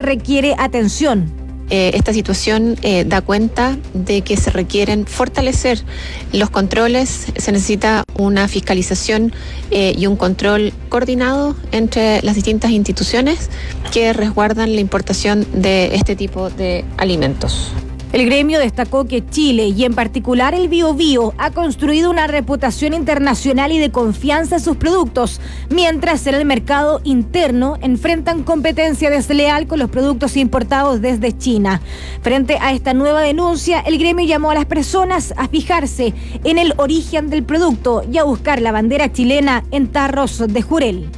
requiere atención. Esta situación da cuenta de que se requieren fortalecer los controles, se necesita una fiscalización y un control coordinado entre las distintas instituciones que resguardan la importación de este tipo de alimentos. El gremio destacó que Chile, y en particular el Biobío, ha construido una reputación internacional y de confianza en sus productos, mientras en el mercado interno enfrentan competencia desleal con los productos importados desde China. Frente a esta nueva denuncia, el gremio llamó a las personas a fijarse en el origen del producto y a buscar la bandera chilena en tarros de jurel.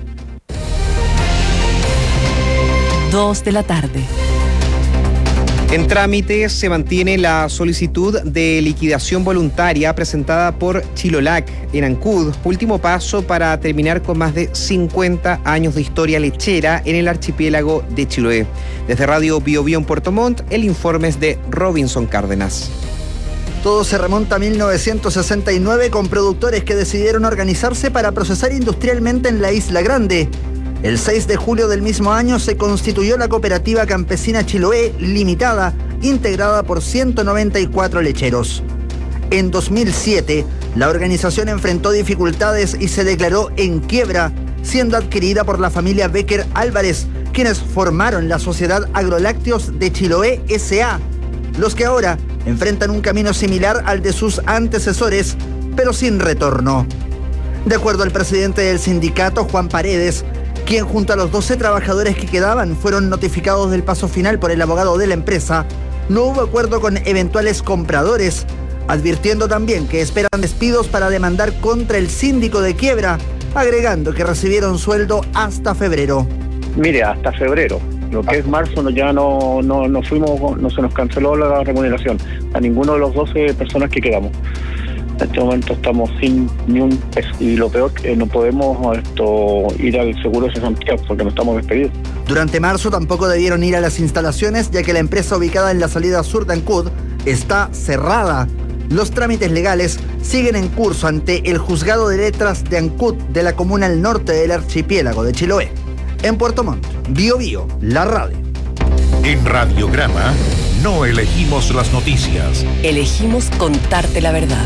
2 de la tarde. En trámite se mantiene la solicitud de liquidación voluntaria presentada por Chilolac en Ancud, último paso para terminar con más de 50 años de historia lechera en el archipiélago de Chiloé. Desde Radio Biobío en Puerto Montt, el informe es de Robinson Cárdenas. Todo se remonta a 1969 con productores que decidieron organizarse para procesar industrialmente en la Isla Grande. El 6 de julio del mismo año se constituyó la Cooperativa Campesina Chiloé Limitada, integrada por 194 lecheros. En 2007, la organización enfrentó dificultades y se declaró en quiebra, siendo adquirida por la familia Becker Álvarez, quienes formaron la Sociedad Agrolácteos de Chiloé S.A., los que ahora enfrentan un camino similar al de sus antecesores, pero sin retorno. De acuerdo al presidente del sindicato, Juan Paredes, quien junto a los 12 trabajadores que quedaban fueron notificados del paso final por el abogado de la empresa, no hubo acuerdo con eventuales compradores, advirtiendo también que esperan despidos para demandar contra el síndico de quiebra, agregando que recibieron sueldo hasta febrero. Mire, hasta febrero. Lo que es marzo ya no fuimos, no se nos canceló la remuneración a ninguno de los 12 personas que quedamos. En este momento estamos sin ni un peso y lo peor que no podemos ir al seguro de cesantía porque no estamos despedidos. Durante marzo tampoco debieron ir a las instalaciones, ya que la empresa ubicada en la salida sur de Ancud está cerrada. Los trámites legales siguen en curso ante el Juzgado de Letras de Ancud de la comuna al norte del archipiélago de Chiloé. En Puerto Montt, Biobío, la radio. En Radiograma no elegimos las noticias. Elegimos contarte la verdad.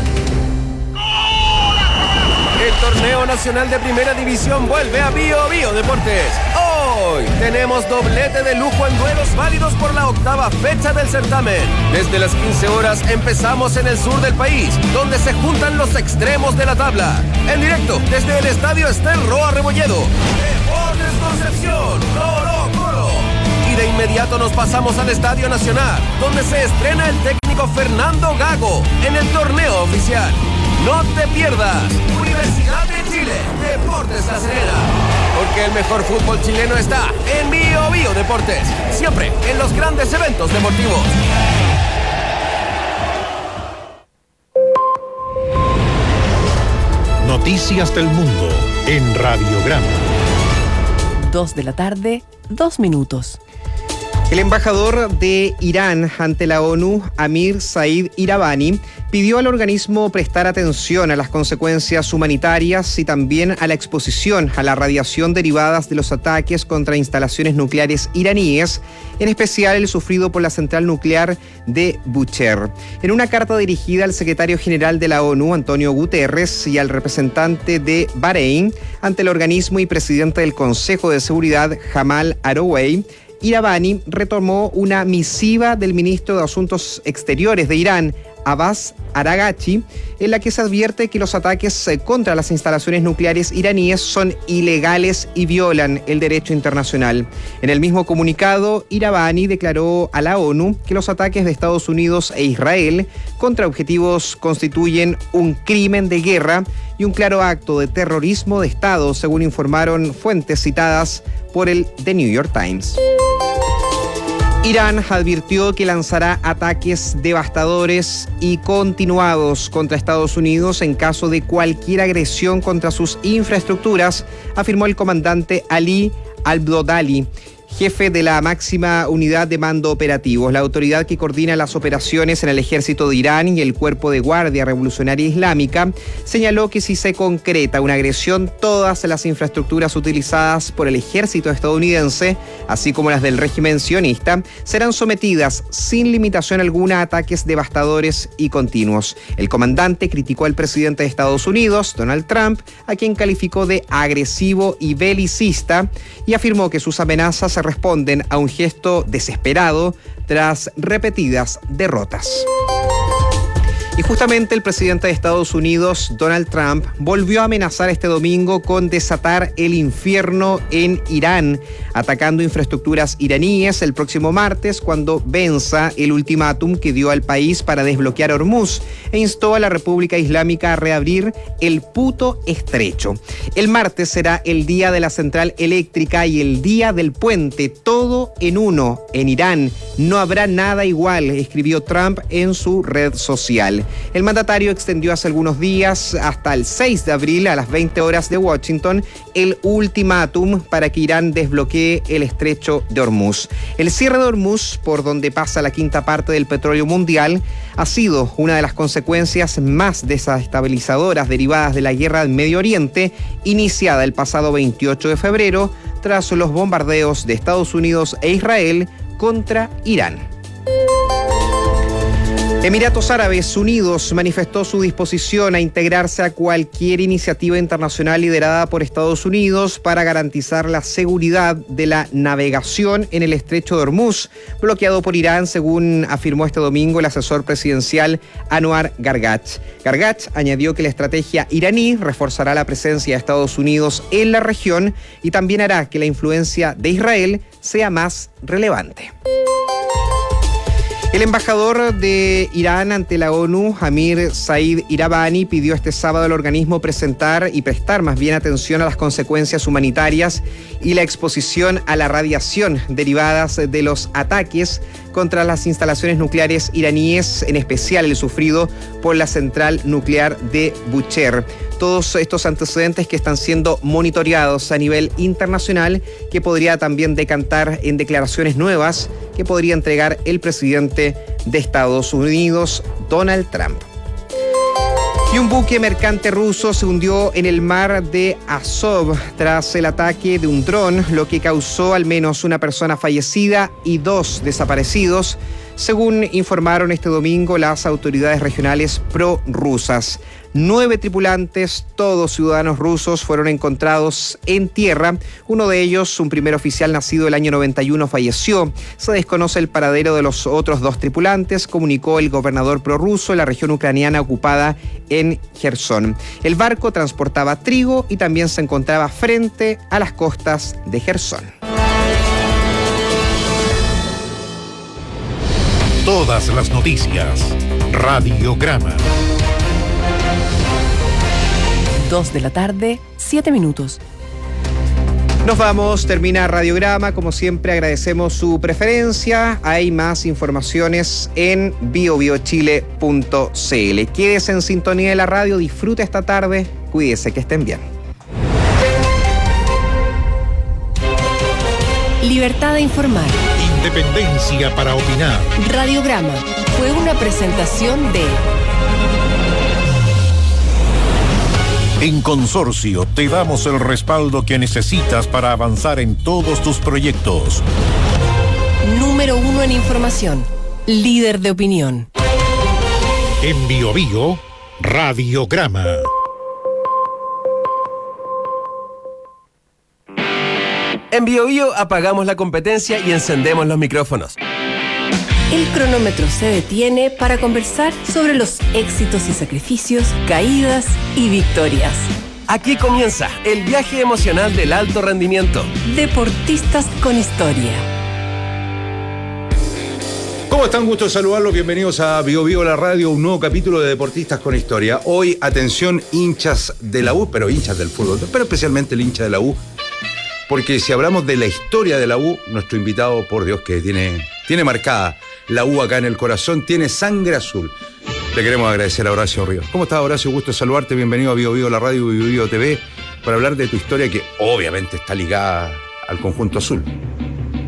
El torneo nacional de primera división vuelve a Biobío Deportes. Hoy tenemos doblete de lujo en duelos válidos por la 8ª fecha del certamen. Desde las 15 horas empezamos en el sur del país, donde se juntan los extremos de la tabla. En directo desde el estadio Estel Roa Rebolledo. Deportes Concepción, Colo Colo. Y de inmediato nos pasamos al Estadio Nacional, donde se estrena el técnico Fernando Gago en el torneo oficial. No te pierdas Universidad de Chile, Deportes La Serena, porque el mejor fútbol chileno está en Biobío Deportes, siempre en los grandes eventos deportivos. Noticias del mundo en Radiograma. 2 de la tarde, 2 minutos. El embajador de Irán ante la ONU, Amir Said Iravani, pidió al organismo prestar atención a las consecuencias humanitarias y también a la exposición a la radiación derivadas de los ataques contra instalaciones nucleares iraníes, en especial el sufrido por la central nuclear de Bushehr. En una carta dirigida al secretario general de la ONU, Antonio Guterres, y al representante de Bahrein ante el organismo y presidente del Consejo de Seguridad, Jamal Arouei, Iravani retomó una misiva del ministro de Asuntos Exteriores de Irán, Abbas Araghchi, en la que se advierte que los ataques contra las instalaciones nucleares iraníes son ilegales y violan el derecho internacional. En el mismo comunicado, Iravani declaró a la ONU que los ataques de Estados Unidos e Israel contra objetivos constituyen un crimen de guerra y un claro acto de terrorismo de Estado, según informaron fuentes citadas por el The New York Times. Irán advirtió que lanzará ataques devastadores y continuados contra Estados Unidos en caso de cualquier agresión contra sus infraestructuras, afirmó el comandante Ali Al-Bodali, jefe de la máxima unidad de mando operativos, la autoridad que coordina las operaciones en el ejército de Irán y el cuerpo de Guardia Revolucionaria Islámica, señaló que si se concreta una agresión, todas las infraestructuras utilizadas por el ejército estadounidense, así como las del régimen sionista, serán sometidas sin limitación alguna a ataques devastadores y continuos. El comandante criticó al presidente de Estados Unidos, Donald Trump, a quien calificó de agresivo y belicista, y afirmó que sus amenazas responden a un gesto desesperado tras repetidas derrotas. Y justamente el presidente de Estados Unidos, Donald Trump, volvió a amenazar este domingo con desatar el infierno en Irán, atacando infraestructuras iraníes el próximo martes cuando venza el ultimátum que dio al país para desbloquear Hormuz e instó a la República Islámica a reabrir el puto estrecho. El martes será el día de la central eléctrica y el día del puente, todo en uno. En Irán no habrá nada igual, escribió Trump en su red social. El mandatario extendió hace algunos días, hasta el 6 de abril a las 20 horas de Washington, el ultimátum para que Irán desbloquee el estrecho de Hormuz. El cierre de Hormuz, por donde pasa la quinta parte del petróleo mundial, ha sido una de las consecuencias más desestabilizadoras derivadas de la guerra del Medio Oriente, iniciada el pasado 28 de febrero, tras los bombardeos de Estados Unidos e Israel contra Irán. Emiratos Árabes Unidos manifestó su disposición a integrarse a cualquier iniciativa internacional liderada por Estados Unidos para garantizar la seguridad de la navegación en el estrecho de Hormuz, bloqueado por Irán, según afirmó este domingo el asesor presidencial Anwar Gargach. Gargach añadió que la estrategia iraní reforzará la presencia de Estados Unidos en la región y también hará que la influencia de Israel sea más relevante. El embajador de Irán ante la ONU, Amir Said Iravani, pidió este sábado al organismo prestar más bien atención a las consecuencias humanitarias y la exposición a la radiación derivadas de los ataques contra las instalaciones nucleares iraníes, en especial el sufrido por la central nuclear de Bushehr. Todos estos antecedentes que están siendo monitoreados a nivel internacional, que podría también decantar en declaraciones nuevas que podría entregar el presidente de Estados Unidos, Donald Trump. Y un buque mercante ruso se hundió en el mar de Azov tras el ataque de un dron, lo que causó al menos una persona fallecida y 2 desaparecidos, según informaron este domingo las autoridades regionales prorrusas. 9 tripulantes, todos ciudadanos rusos, fueron encontrados en tierra. Uno de ellos, un primer oficial nacido el año 91, falleció. Se desconoce el paradero de los otros 2 tripulantes, comunicó el gobernador prorruso en la región ucraniana ocupada en Jersón. El barco transportaba trigo y también se encontraba frente a las costas de Jersón. Todas las noticias. Radiograma. 2 de la tarde, 7 minutos. Nos vamos, termina Radiograma. Como siempre, agradecemos su preferencia. Hay más informaciones en biobiochile.cl. Quédese en sintonía de la radio, disfrute esta tarde, cuídese, que estén bien. Libertad de informar. Independencia para opinar. Radiograma fue una presentación de... En Consorcio te damos el respaldo que necesitas para avanzar en todos tus proyectos. Número 1 en información. Líder de opinión. En BioBio, Radiograma. En BioBio apagamos la competencia y encendemos los micrófonos. El cronómetro se detiene para conversar sobre los éxitos y sacrificios, caídas y victorias. Aquí comienza el viaje emocional del alto rendimiento. Deportistas con historia. ¿Cómo están? Gusto de saludarlos. Bienvenidos a BioBio la radio, un nuevo capítulo de Deportistas con Historia. Hoy, atención, hinchas de la U, pero hinchas del fútbol, pero especialmente el hincha de la U. Porque si hablamos de la historia de la U, nuestro invitado, por Dios, que tiene marcada la U acá en el corazón, tiene sangre azul. Le queremos agradecer a Horacio Ríos. ¿Cómo estás, Horacio? Gusto de saludarte. Bienvenido a BioBio la radio, BioBio TV, para hablar de tu historia que obviamente está ligada al conjunto azul.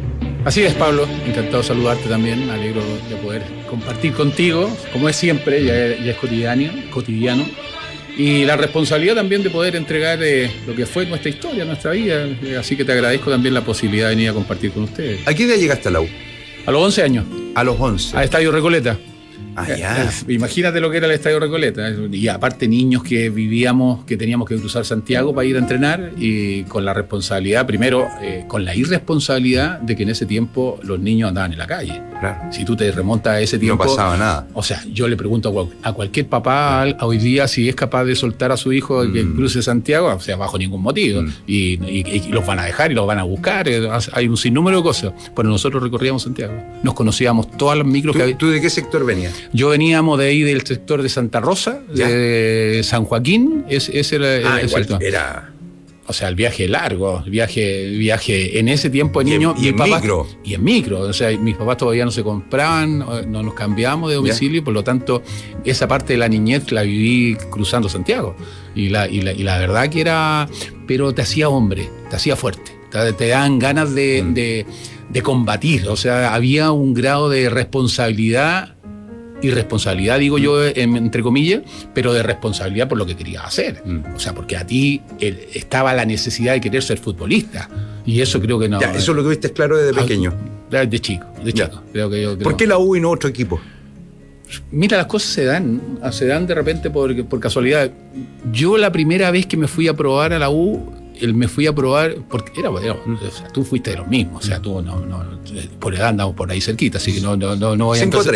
Así es, Pablo, encantado de saludarte también, me alegro de poder compartir contigo, como es siempre, ya es cotidiano, y la responsabilidad también de poder entregar lo que fue nuestra historia, nuestra vida, así que te agradezco también la posibilidad de venir a compartir con ustedes. ¿A qué edad llegaste a la U? A los 11 años. A los 11. A Estadio Recoleta. Ah, ya. Imagínate lo que era el Estadio Recoleta. Y aparte niños que vivíamos, que teníamos que cruzar Santiago para ir a entrenar y con la responsabilidad, primero, con la irresponsabilidad de que en ese tiempo los niños andaban en la calle. Claro. Si tú te remontas a ese tiempo... No pasaba nada. O sea, yo le pregunto a cualquier papá hoy día si es capaz de soltar a su hijo que cruce Santiago, o sea, bajo ningún motivo. Y los van a dejar y los van a buscar. Hay un sinnúmero de cosas. Pero nosotros recorríamos Santiago. Nos conocíamos todas las micros que había. ¿Tú de qué sector venías? Yo veníamos de ahí del sector de Santa Rosa, de San Joaquín, ese era el sector. O sea, el viaje largo, el viaje en ese tiempo de niño. Y en micro. Y en micro, o sea, mis papás todavía no se compraban, no nos cambiábamos de domicilio, por lo tanto, esa parte de la niñez la viví cruzando Santiago. Y la verdad que era, pero te hacía hombre, te hacía fuerte, te dan ganas de combatir, o sea, había un grado de responsabilidad, irresponsabilidad, digo yo, entre comillas, pero de responsabilidad por lo que querías hacer. O sea, porque a ti estaba la necesidad de querer ser futbolista. Y eso creo que no. Ya, eso lo tuviste claro desde pequeño. De chico. Creo. ¿Por qué la U y no otro equipo? Mira, las cosas se dan de repente por casualidad. Yo la primera vez que me fui a probar a la U, me fui a probar, porque o sea, tú fuiste de los mismos, o sea, tú por edad andamos por ahí cerquita, así que no voy a empezar.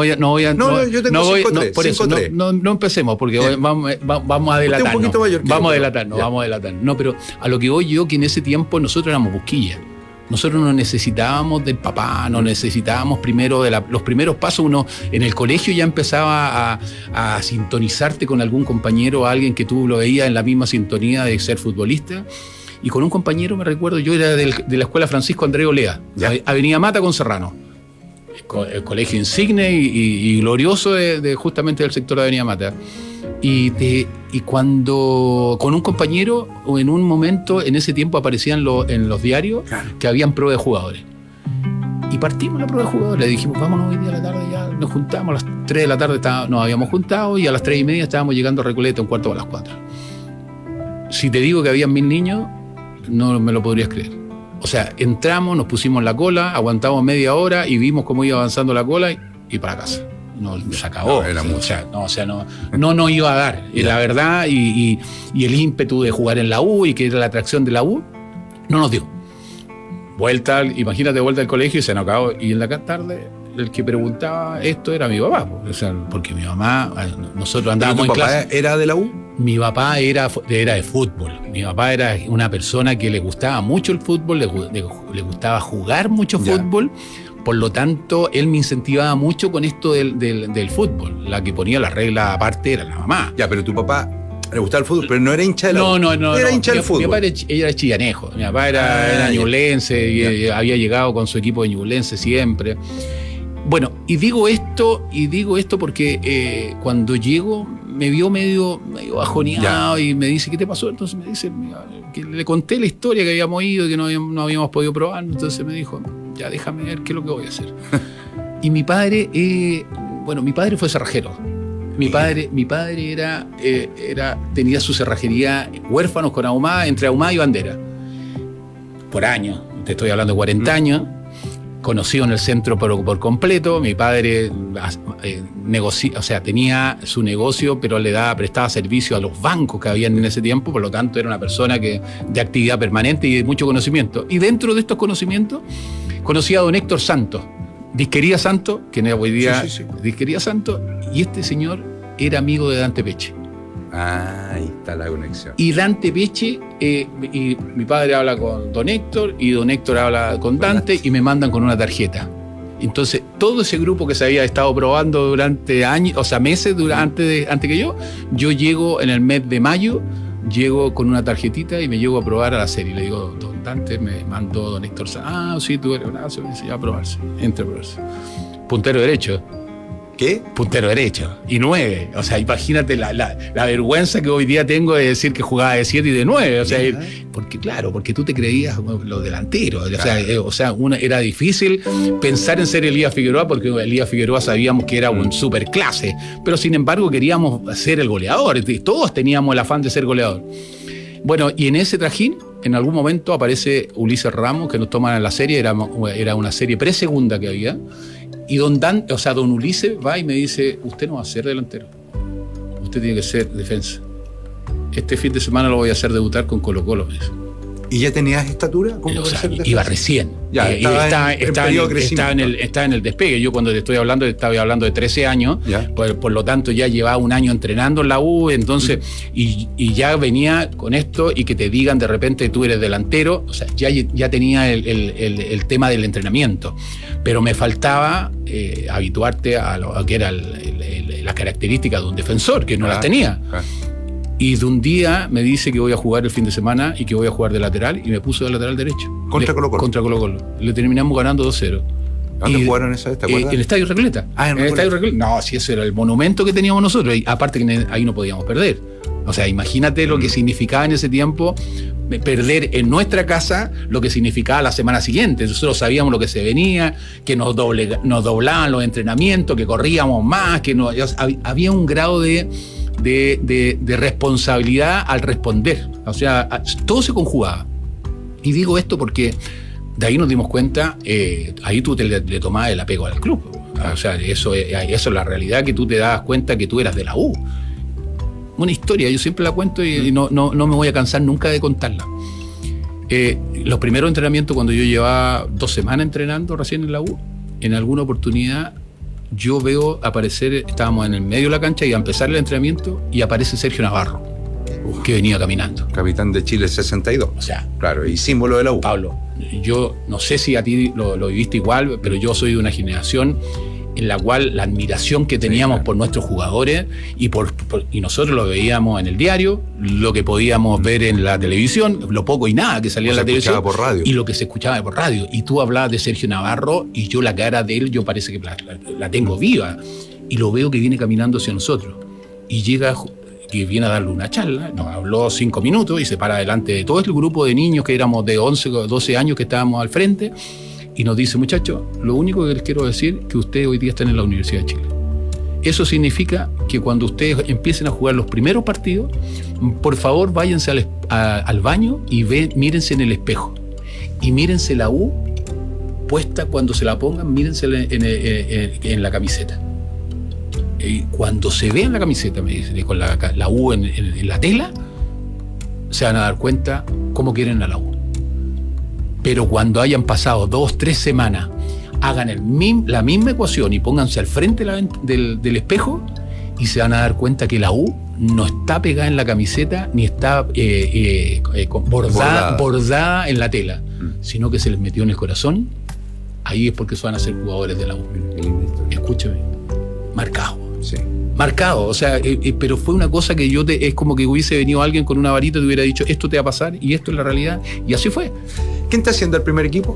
No empecemos, porque vamos a delatarnos. Un poquito mayor que vamos a delatarnos. No, pero a lo que voy yo, que en ese tiempo nosotros éramos busquillas. Nosotros no necesitábamos del papá, no necesitábamos primero los primeros pasos. Uno en el colegio ya empezaba a sintonizarte con algún compañero o alguien que tú lo veías en la misma sintonía de ser futbolista. Y con un compañero, me recuerdo, yo era de la escuela Francisco Andrés Olea, Avenida Mata con Serrano. El colegio insigne y glorioso justamente del sector de Avenida Mata. Y cuando con un compañero, o en un momento, en ese tiempo aparecían en los diarios que habían prueba de jugadores. Y partimos la prueba de jugadores. Le dijimos, vámonos hoy día a la tarde, ya nos juntamos. A las 3 de la tarde nos habíamos juntado y a las 3:30 estábamos llegando a Recoleta, un cuarto a las 4. Si te digo que habían 1000 niños, no me lo podrías creer. O sea, entramos, nos pusimos en la cola, aguantamos media hora y vimos cómo iba avanzando la cola y para casa. No, se acabó. No nos iba a dar. La verdad, y el ímpetu de jugar en la U y que era la atracción de la U, no nos dio. Imagínate, vuelta al colegio y se nos acabó. Y en la tarde, el que preguntaba esto era mi papá. O sea, porque mi mamá, nosotros andábamos en clase. ¿Tu papá era de la U? Mi papá era de fútbol. Mi papá era una persona que le gustaba mucho el fútbol, le gustaba jugar mucho fútbol. Por lo tanto, él me incentivaba mucho con esto del fútbol. La que ponía las reglas aparte era la mamá. Ya, pero tu papá le gustaba el fútbol, pero no era hincha de la U. No. Era hincha del fútbol. Mi papá era chillanejo. Mi papá era ñublense y había llegado con su equipo de ñublense siempre. Bueno, y digo esto porque cuando llego me vio medio bajoneado y me dice, ¿qué te pasó? Entonces me dice, que le conté la historia que habíamos ido y que no habíamos podido probar. Entonces me dijo, ya déjame ver qué es lo que voy a hacer. Y mi padre, mi padre fue cerrajero. Mi padre tenía su cerrajería huérfanos con Ahumada, entre Ahumada y Bandera. Por años, te estoy hablando de 40 años. Conocido en el centro por completo. Mi padre tenía su negocio, pero prestaba servicio a los bancos que habían en ese tiempo, por lo tanto era una persona de actividad permanente y de mucho conocimiento. Y dentro de estos conocimientos conocí a don Héctor Santos, Disquería Santos, que hoy día Disquería Santos, y este señor era amigo de Dante Peche. Ahí está la conexión. Y Dante Peche, y mi padre habla con don Héctor, y don Héctor habla con Dante, y me mandan con una tarjeta. Entonces, todo ese grupo que se había estado probando durante años, o sea, meses antes que yo llego en el mes de mayo, llego con una tarjetita y me llego a probar a la serie. Le digo, don Dante, me mandó don Héctor, sí, tú eres brazo, me dice, ya a probarse, entre a probarse. Puntero derecho. ¿Qué? Puntero derecho. Y 9. O sea, imagínate la vergüenza que hoy día tengo de decir que jugaba de 7 y de 9. O sea, porque tú te creías los delanteros. Claro. Era difícil pensar en ser Elías Figueroa, porque Elías Figueroa sabíamos que era un superclase. Pero sin embargo queríamos ser el goleador. Todos teníamos el afán de ser goleador. Bueno, y en ese trajín, en algún momento aparece Ulises Ramos, que nos toman en la serie. Era una serie pre-segunda que había. Y don Ulises va y me dice: usted no va a ser delantero, usted tiene que ser defensa. Este fin de semana lo voy a hacer debutar con Colo-Colo, me dice. ¿Y ya tenías estatura? Iba recién. Ya, estaba en el despegue. Yo cuando te estoy hablando, estaba hablando de 13 años, por lo tanto ya llevaba un año entrenando en la U, entonces, y ya venía con esto, y que te digan de repente tú eres delantero, o sea, ya tenía el tema del entrenamiento. Pero me faltaba habituarte a lo que era las características de un defensor, que no las tenía. Y de un día me dice que voy a jugar el fin de semana y que voy a jugar de lateral, y me puso de lateral derecho. ¿Contra Colo-Colo? Contra Colo-Colo. Le terminamos ganando 2-0. ¿Dónde jugaron esa vez? ¿Te acuerdas? En el Estadio Recoleta. En el Estadio Recoleta. No, si eso era el monumento que teníamos nosotros. Y aparte que ahí no podíamos perder. O sea, imagínate lo que significaba en ese tiempo perder en nuestra casa, lo que significaba la semana siguiente. Nosotros sabíamos lo que se venía, que nos doblaban los entrenamientos, que corríamos más, que había un grado de responsabilidad al responder. O sea, todo se conjugaba. Y digo esto porque de ahí nos dimos cuenta, ahí tú le tomabas el apego al club. O sea, eso es la realidad, que tú te das cuenta que tú eras de la U. Una historia, yo siempre la cuento y no me voy a cansar nunca de contarla. Los primeros entrenamientos, cuando yo llevaba 2 semanas entrenando recién en la U, en alguna oportunidad yo veo aparecer, estábamos en el medio de la cancha y a empezar el entrenamiento, y aparece Sergio Navarro, que venía caminando. Capitán de Chile 62. O sea, claro, y símbolo de la U. Pablo, yo no sé si a ti lo viviste igual, pero yo soy de una generación en la cual la admiración que teníamos por nuestros jugadores, y nosotros lo veíamos en el diario, lo que podíamos ver en la televisión, lo poco y nada que salía en la televisión, por radio. Y lo que se escuchaba por radio. Y tú hablabas de Sergio Navarro, y yo la cara de él, yo parece que la tengo viva, y lo veo que viene caminando hacia nosotros, y llega, que viene a darle una charla, nos habló 5 minutos y se para delante de todo el grupo de niños que éramos de 11 o 12 años que estábamos al frente, y nos dice: muchachos, lo único que les quiero decir es que ustedes hoy día están en la Universidad de Chile. Eso significa que cuando ustedes empiecen a jugar los primeros partidos, por favor váyanse al baño y mírense en el espejo. Y mírense la U puesta, cuando se la pongan, mírense en la camiseta. Y cuando se vea en la camiseta, me dice, con la U en la tela, se van a dar cuenta cómo quieren a la U. Pero cuando hayan pasado 2-3 semanas, hagan la misma ecuación y pónganse al frente del espejo, y se van a dar cuenta que la U no está pegada en la camiseta ni está bordada en la tela, sino que se les metió en el corazón. Ahí es porque se van a ser jugadores de la U. Escúchame, marcado. Sí. Marcado, o sea, pero fue una cosa que es como que hubiese venido alguien con una varita y te hubiera dicho: esto te va a pasar y esto es la realidad, y así fue. ¿Quién está haciendo el primer equipo?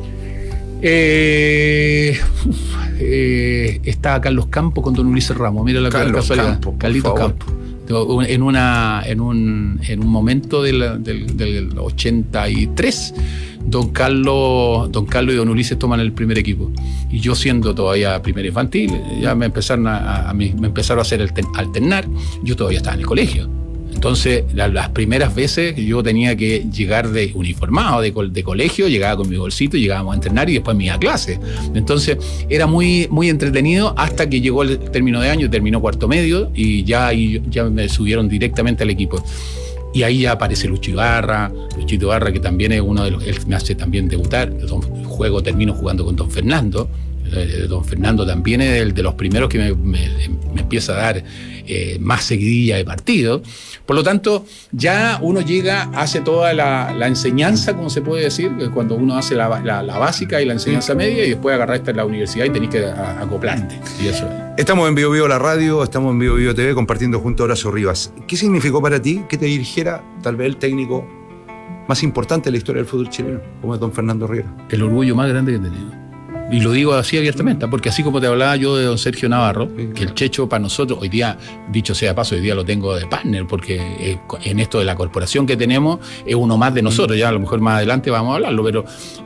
Está Carlos Campos con don Ulises Ramos. Mira la casualidad. Carlitos Campos. En un momento del 83, don Carlos y don Ulises toman el primer equipo. Y yo, siendo todavía primer infantil, ya me empezaron a hacer alternar. Yo todavía estaba en el colegio. Entonces, las primeras veces yo tenía que llegar de uniformado de colegio, llegaba con mi bolsito, llegábamos a entrenar y después me iba a clase. Entonces, era muy, muy entretenido hasta que llegó el término de año, terminó cuarto medio, y ya me subieron directamente al equipo. Y ahí ya aparece Luchito Ibarra, que también es uno de los, él me hace también debutar. Termino jugando con don Fernando. Don Fernando también es de los primeros que me empieza a dar más seguidilla de partido. Por lo tanto, ya uno hace toda la enseñanza, como se puede decir, cuando uno hace la básica y la enseñanza media, y después agarraste en la universidad y tenés que acoplarte. Y eso es. Estamos en Bio Bio la radio, estamos en Bio Bio TV compartiendo junto a Horacio Rivas. ¿Qué significó para ti que te dirigiera tal vez el técnico más importante de la historia del fútbol chileno, como es don Fernando Riera? El orgullo más grande que he tenido. Y lo digo así abiertamente, porque así como te hablaba yo de don Sergio Navarro, que el Checho para nosotros, hoy día, dicho sea de paso, hoy día lo tengo de partner, porque en esto de la corporación que tenemos, es uno más de nosotros, ya a lo mejor más adelante vamos a hablarlo, pero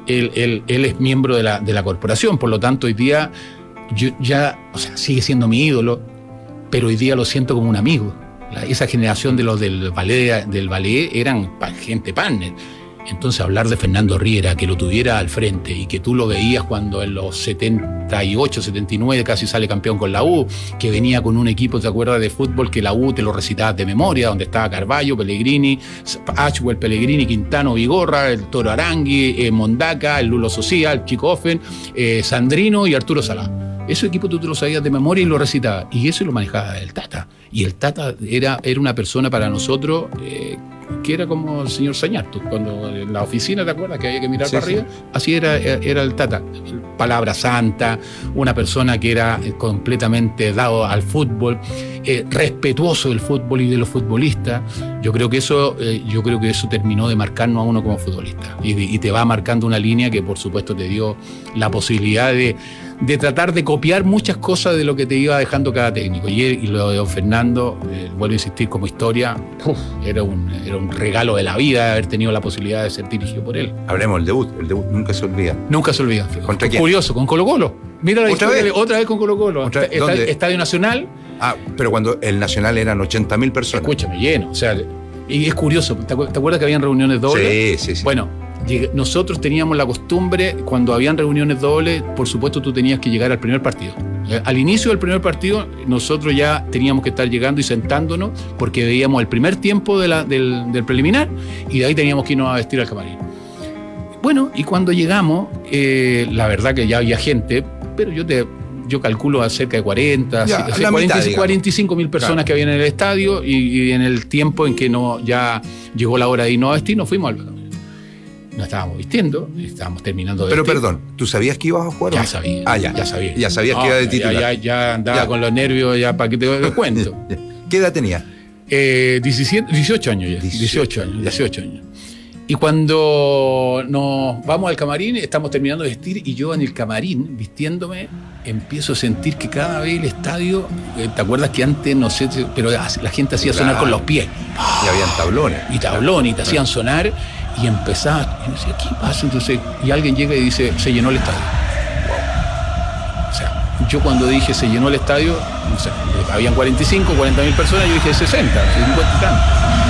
él es miembro de la corporación, por lo tanto hoy día, yo ya, o sea, sigue siendo mi ídolo, pero hoy día lo siento como un amigo. Esa generación de los del ballet eran gente partner. Entonces hablar de Fernando Riera, que lo tuviera al frente y que tú lo veías cuando en los 78, 79 casi sale campeón con la U, que venía con un equipo, ¿te acuerdas de fútbol? Que la U te lo recitabas de memoria, donde estaba Carballo, Pellegrini, Ashwell, Pellegrini, Quintano, Vigorra, el Toro Arangui, Mondaca, el Lulo Socia, el Chico Offen, Sandrino y Arturo Salá. Ese equipo tú te lo sabías de memoria y lo recitabas. Y eso lo manejaba el Tata. Y el Tata era una persona para nosotros que era como el señor Sañartu. Cuando en la oficina, ¿te acuerdas? Que había que mirar para arriba. Así era el Tata. Palabra santa, una persona que era completamente dado al fútbol, respetuoso del fútbol y de los futbolistas. Yo creo que eso terminó de marcarnos a uno como futbolista. Y te va marcando una línea que, por supuesto, te dio la posibilidad de tratar de copiar muchas cosas de lo que te iba dejando cada técnico. Y lo de don Fernando, vuelvo a insistir, como historia, era un regalo de la vida haber tenido la posibilidad de ser dirigido por él. Hablemos del debut. El debut nunca se olvida. Nunca se olvida. ¿Contra quién? Curioso, con Colo-Colo. Mira la historia, otra vez con Colo-Colo. Estadio Nacional. Ah, pero cuando el Nacional eran 80.000 personas. Escúchame, lleno. O sea, y es curioso. ¿Te acuerdas que habían reuniones dobles? Sí. Bueno, nosotros teníamos la costumbre, cuando habían reuniones dobles, por supuesto tú tenías que llegar al primer partido. Al inicio del primer partido, nosotros ya teníamos que estar llegando y sentándonos, porque veíamos el primer tiempo del preliminar, y de ahí teníamos que irnos a vestir al camarín. Bueno, y cuando llegamos, la verdad que ya había gente, pero yo calculo a cerca de 45.000 personas que habían en el estadio, y en el tiempo en que ya llegó la hora de irnos a vestir, nos fuimos al camarín. Nos estábamos vistiendo, estábamos terminando de Pero vestir. Perdón, ¿tú sabías que ibas a jugar? Ya sabía. Ya sabía. Ya sabías que iba de titular. Ya andaba con los nervios, ya para que te cuento. ¿Qué edad tenía? 18 años ya. 18 años. Y cuando nos vamos al camarín, estamos terminando de vestir, y yo en el camarín, vistiéndome, empiezo a sentir que cada vez el estadio, ¿te acuerdas que antes, no sé, pero la gente hacía sonar con los pies? Y habían tablones. Y te hacían sonar, y empezaba, y yo decía, ¿qué pasa? Entonces, y alguien llega y dice, se llenó el estadio. Wow. O sea, yo cuando dije se llenó el estadio, no sé, habían 45, 40.000 personas, yo dije 60, 50 y tantos.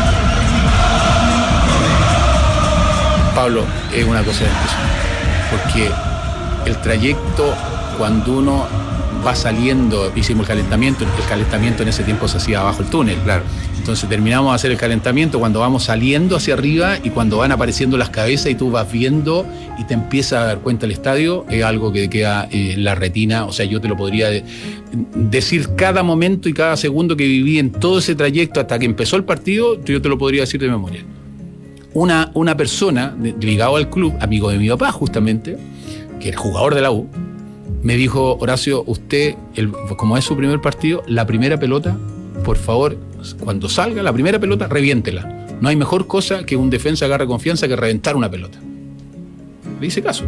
Pablo, es una cosa impresionante, porque el trayecto, cuando uno va saliendo, hicimos el calentamiento en ese tiempo se hacía bajo el túnel. Claro. Entonces terminamos de hacer el calentamiento cuando vamos saliendo hacia arriba, y cuando van apareciendo las cabezas y tú vas viendo y te empiezas a dar cuenta el estadio, es algo que queda en la retina. O sea, yo te lo podría decir cada momento y cada segundo que viví en todo ese trayecto hasta que empezó el partido, yo te lo podría decir de memoria. Una persona ligado al club, amigo de mi papá justamente, que es jugador de la U, me dijo, Horacio, usted, como es su primer partido, la primera pelota, por favor, cuando salga la primera pelota, reviéntela. No hay mejor cosa que un defensa agarre confianza que reventar una pelota. Le hice caso.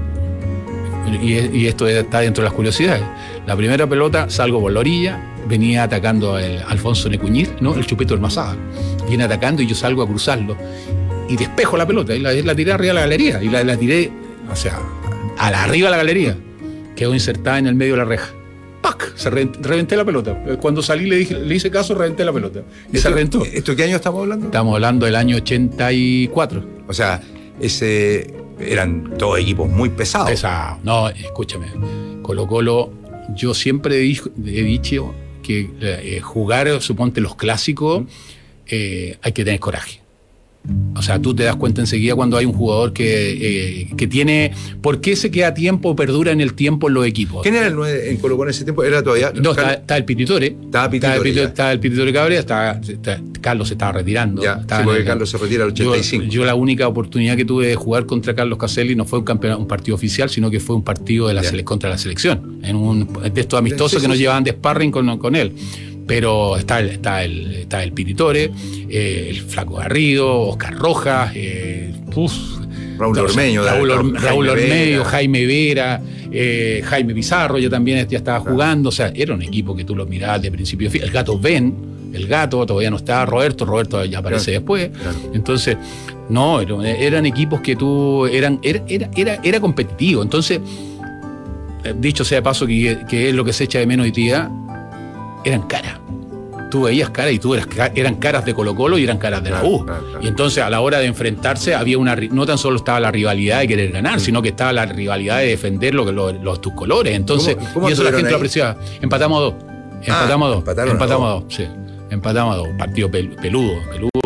Y esto está dentro de las curiosidades. La primera pelota, salgo por la orilla, venía atacando a Alfonso Necuñiz, ¿no? El Chupito Hermazábal. Viene atacando y yo salgo a cruzarlo. Y despejo la pelota, y la tiré arriba de la galería. Y la tiré, o sea, arriba de la galería. Quedó insertada en el medio de la reja. ¡Pac! Reventé la pelota. Cuando salí le hice caso, reventé la pelota. Y se reventó. ¿Esto qué año estamos hablando? Estamos hablando del año 84. O sea, eran todos equipos muy pesados. No, escúchame. Colo-Colo, yo siempre he dicho que jugar, suponte los clásicos, hay que tener coraje. O sea, tú te das cuenta enseguida cuando hay un jugador que tiene... ¿Por qué se queda tiempo o perdura en el tiempo en los equipos? ¿Quién era el 9 en Colo-Colo en ese tiempo? ¿Era todavía? No, estaba el Pititore. Estaba el Pititore Cabrera, Carlos se estaba retirando. Porque Carlos se retira al 85. Yo la única oportunidad que tuve de jugar contra Carlos Caselli no fue un partido oficial, sino que fue un partido contra la selección. En un de estos amistosos que nos llevaban de sparring con él. Pero está el Pititore, el Flaco Garrido, Oscar Rojas, Raúl Ormeño. Raúl Ormeño, Jaime Vera, Jaime Pizarro ya también ya estaba jugando. O sea, era un equipo que tú lo mirabas de principio a fin. El Gato todavía no estaba, Roberto ya aparece después. Claro. Entonces, no, eran equipos que era competitivo. Entonces, dicho sea de paso, que es lo que se echa de menos hoy día, eran caras. Tú veías caras y eran caras de Colo-Colo y eran caras de la U. Claro. Y entonces a la hora de enfrentarse había no tan solo estaba la rivalidad de querer ganar, sino que estaba la rivalidad de defender tus colores. Entonces, ¿Cómo y eso la gente lo apreciaba. Empatamos a 2. Sí. Empatamos a 2. Partido peludo.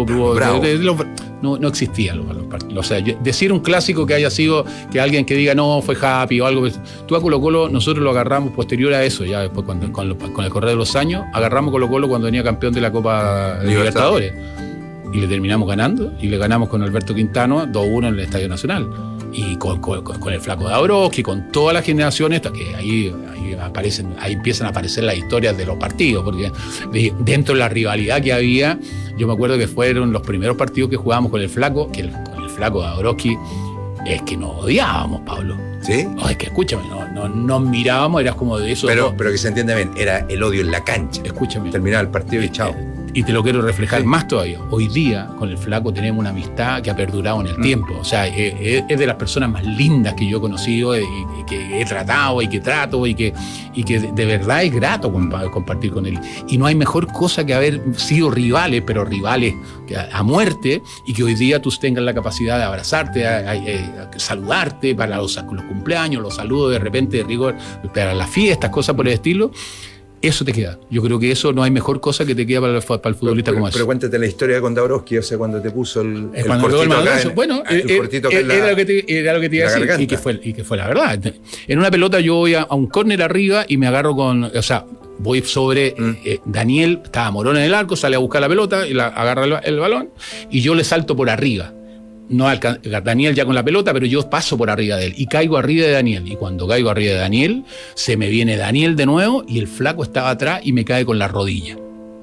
No existían los partidos. O sea, decir un clásico que haya sido que alguien que diga no, fue Happy o algo. Tú a Colo-Colo, nosotros lo agarramos posterior a eso, ya después con el correr de los años, agarramos Colo-Colo cuando venía campeón de la Copa Libertadores. Y le terminamos ganando, y le ganamos con Alberto Quintano 2-1 en el Estadio Nacional. Y con el flaco Dabrowski, con todas las generaciones, que ahí empiezan a aparecer las historias de los partidos, porque dentro de la rivalidad que había, yo me acuerdo que fueron los primeros partidos que jugábamos con el flaco, con el flaco Dabrowski, es que nos odiábamos, Pablo. ¿Sí? No, es que escúchame, no nos mirábamos, eras como de eso. Pero que se entienda bien, era el odio en la cancha. Escúchame. Terminaba el partido y chao. Y te lo quiero reflejar más todavía. Hoy día, con el flaco, tenemos una amistad que ha perdurado en el tiempo. O sea, es de las personas más lindas que yo he conocido y que he tratado y que trato y que de verdad es grato compartir con él. Y no hay mejor cosa que haber sido rivales, pero rivales a muerte, y que hoy día tú tengas la capacidad de abrazarte, a saludarte para los cumpleaños, los saludos de repente de rigor para las fiestas, cosas por el estilo. Eso te queda. Yo creo que eso no hay mejor cosa que te queda para el futbolista como eso. Pero cuéntate la historia con Dabrowski, o sea, cuando te puso el cortito acá. Era lo que te iba a decir, y que fue la verdad. En una pelota yo voy a un córner arriba y me agarro voy sobre Daniel, estaba Morón en el arco, sale a buscar la pelota y agarra el balón, y yo le salto por arriba. No Daniel ya con la pelota, pero yo paso por arriba de él y caigo arriba de Daniel. Y cuando caigo arriba de Daniel, se me viene Daniel de nuevo y el flaco estaba atrás y me cae con la rodilla.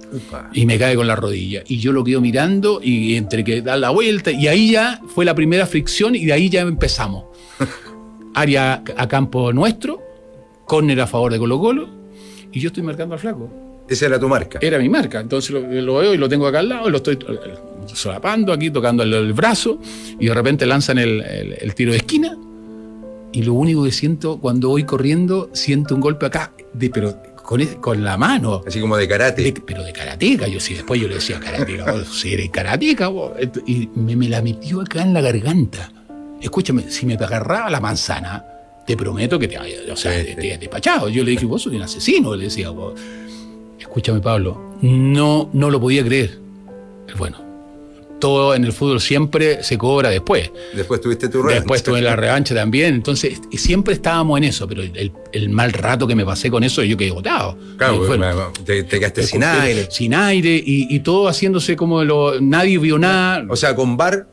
Y yo lo quedo mirando y entre que da la vuelta, y ahí ya fue la primera fricción y de ahí ya empezamos. Área a campo nuestro, córner a favor de Colo-Colo, y yo estoy marcando al flaco. ¿Esa era tu marca? Era mi marca. Entonces lo veo y lo tengo acá al lado, y lo estoy solapando aquí, tocando el brazo, y de repente lanzan el tiro de esquina, y lo único que siento cuando voy corriendo, siento un golpe acá, pero con la mano. Así como de karate. Pero de karateca. Después yo le decía karateca, si eres karateca, y me la metió acá en la garganta. Escúchame, si me agarraba la manzana, te prometo que te despachado. Yo le dije, vos sos un asesino, le decía. Escúchame, Pablo, no lo podía creer. Bueno, todo en el fútbol siempre se cobra después. Después tuviste tu revancha. Después tuve la revancha también. Entonces, siempre estábamos en eso, pero el mal rato que me pasé con eso, yo quedé botado. Claro, te quedaste sin aire. Sin aire y todo haciéndose como nadie vio nada. O sea, con VAR.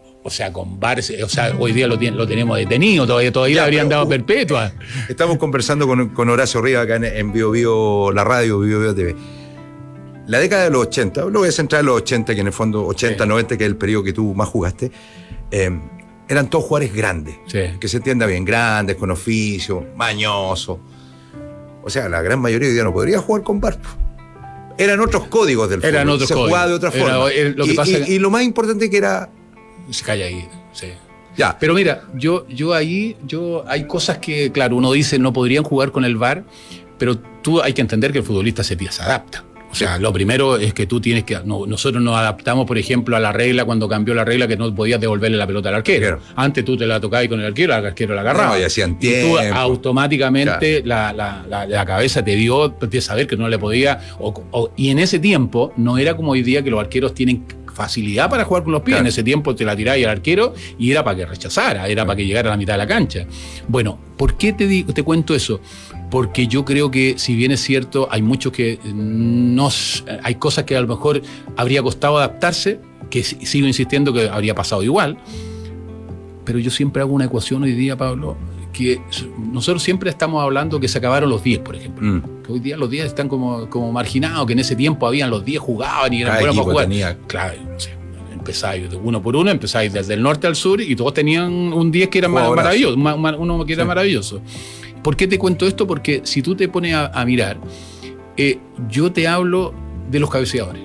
Hoy día lo tenemos detenido, todavía le habrían dado perpetua. Estamos conversando con Horacio Rivas acá en Bio Bio, la radio Bio Bio TV. La década de los 80, lo voy a centrar en los 80, que en el fondo 80, 90, que es el periodo que tú más jugaste, eran todos jugadores grandes, que se entienda bien, grandes, con oficio, mañosos. O sea, la gran mayoría hoy día no podría jugar con VAR. Eran otros códigos del fútbol, se jugaba de otra forma. Y lo más importante que era... Se calla ahí, sí. Ya. Pero mira, yo hay cosas que, claro, uno dice no podrían jugar con el VAR, pero tú hay que entender que el futbolista se adapta. O sea, lo primero es que tú tienes que... nosotros nos adaptamos, por ejemplo, a la regla cuando cambió la regla que no podías devolverle la pelota al arquero. Antes tú te la tocabas con el arquero la agarraba. Y hacían tiempo. Y tú automáticamente la cabeza te dio de saber que no le podía... y en ese tiempo no era como hoy día que los arqueros tienen facilidad para jugar con los pies. En ese tiempo te la tiraba al arquero y era para que rechazara, era para que llegara a la mitad de la cancha. Bueno, ¿por qué te cuento eso? Porque yo creo que, si bien es cierto, hay muchos que hay cosas que a lo mejor habría costado adaptarse, que sigo insistiendo que habría pasado igual, pero yo siempre hago una ecuación hoy día, Pablo, que nosotros siempre estamos hablando que se acabaron los 10, por ejemplo. Que hoy día los 10 están como marginados, que en ese tiempo habían los 10 jugaban y eran buenos para jugar. Tenía. Claro, no sé. empezáis de uno por uno, empezáis desde el norte al sur y todos tenían un 10 que era maravilloso, uno que era maravilloso. ¿Por qué te cuento esto? Porque si tú te pones a mirar, yo te hablo de los cabeceadores.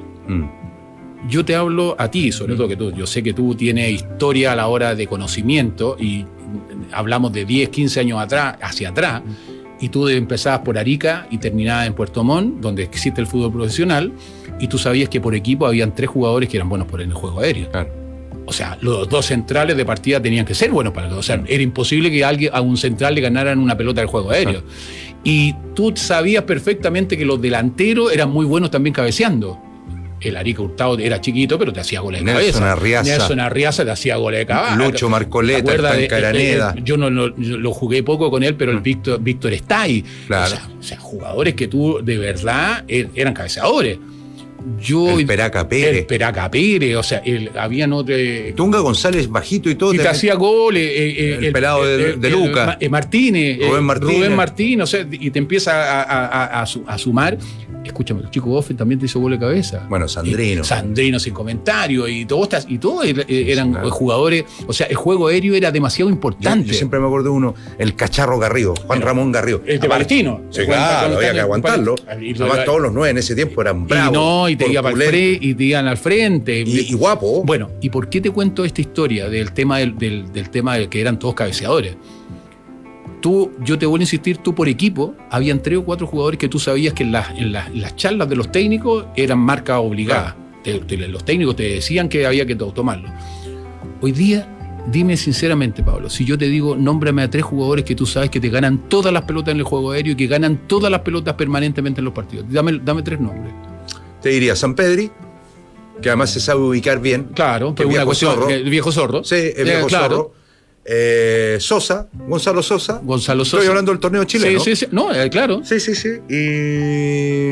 Yo te hablo a ti, sobre todo que tú, yo sé que tú tienes historia a la hora de conocimiento y hablamos de 10, 15 años hacia atrás, y tú empezabas por Arica y terminabas en Puerto Montt, donde existe el fútbol profesional, y tú sabías que por equipo habían 3 jugadores que eran buenos en el juego aéreo. Claro. O sea, los 2 centrales de partida tenían que ser buenos para... O sea, era imposible que a un central le ganaran una pelota del juego aéreo. Y tú sabías perfectamente que los delanteros eran muy buenos también cabeceando. El Arica Hurtado era chiquito, pero te hacía goles de cabeza. Nelson Arriaza te hacía goles de cabeza. Lucho Marcoleta, el Caraneda. Yo lo jugué poco con él, pero el Víctor está ahí. Claro. O sea, jugadores que tú de verdad eran cabeceadores. El Peraca Pérez. O sea, habían otros. Tunga González bajito y todo. Y te hacía goles. El pelado de Luca. Martínez. Rubén Martínez. O sea, y te empieza a sumar. Escúchame, el Chico Bofe también te hizo gol de cabeza. Bueno, Sandrino. Sandrino sin comentario. Y todos eran jugadores. O sea, el juego aéreo era demasiado importante. Yo siempre me acuerdo de uno, el Cacharro Garrido, Juan Ramón Garrido. El de Palestino. Sí, claro, había que aguantarlo. Además, todos los 9 en ese tiempo eran bravos. Y te iban al frente. Y guapo. Bueno, ¿y por qué te cuento esta historia del tema del tema de que eran todos cabeceadores? Yo te voy a insistir, tú por equipo, habían 3 o 4 jugadores que tú sabías que en las charlas de los técnicos eran marcas obligadas. Claro. Los técnicos te decían que había que tomarlo. Hoy día, dime sinceramente, Pablo, si yo te digo, nómbrame a 3 jugadores que tú sabes que te ganan todas las pelotas en el juego aéreo y que ganan todas las pelotas permanentemente en los partidos. Dame 3 nombres. Te diría Sampedri, que además se sabe ubicar bien. Claro, que es una cuestión. El viejo zorro. Sí, el viejo zorro. Gonzalo Sosa. Estoy hablando del torneo chileno. Sí. No, claro. Sí. Y.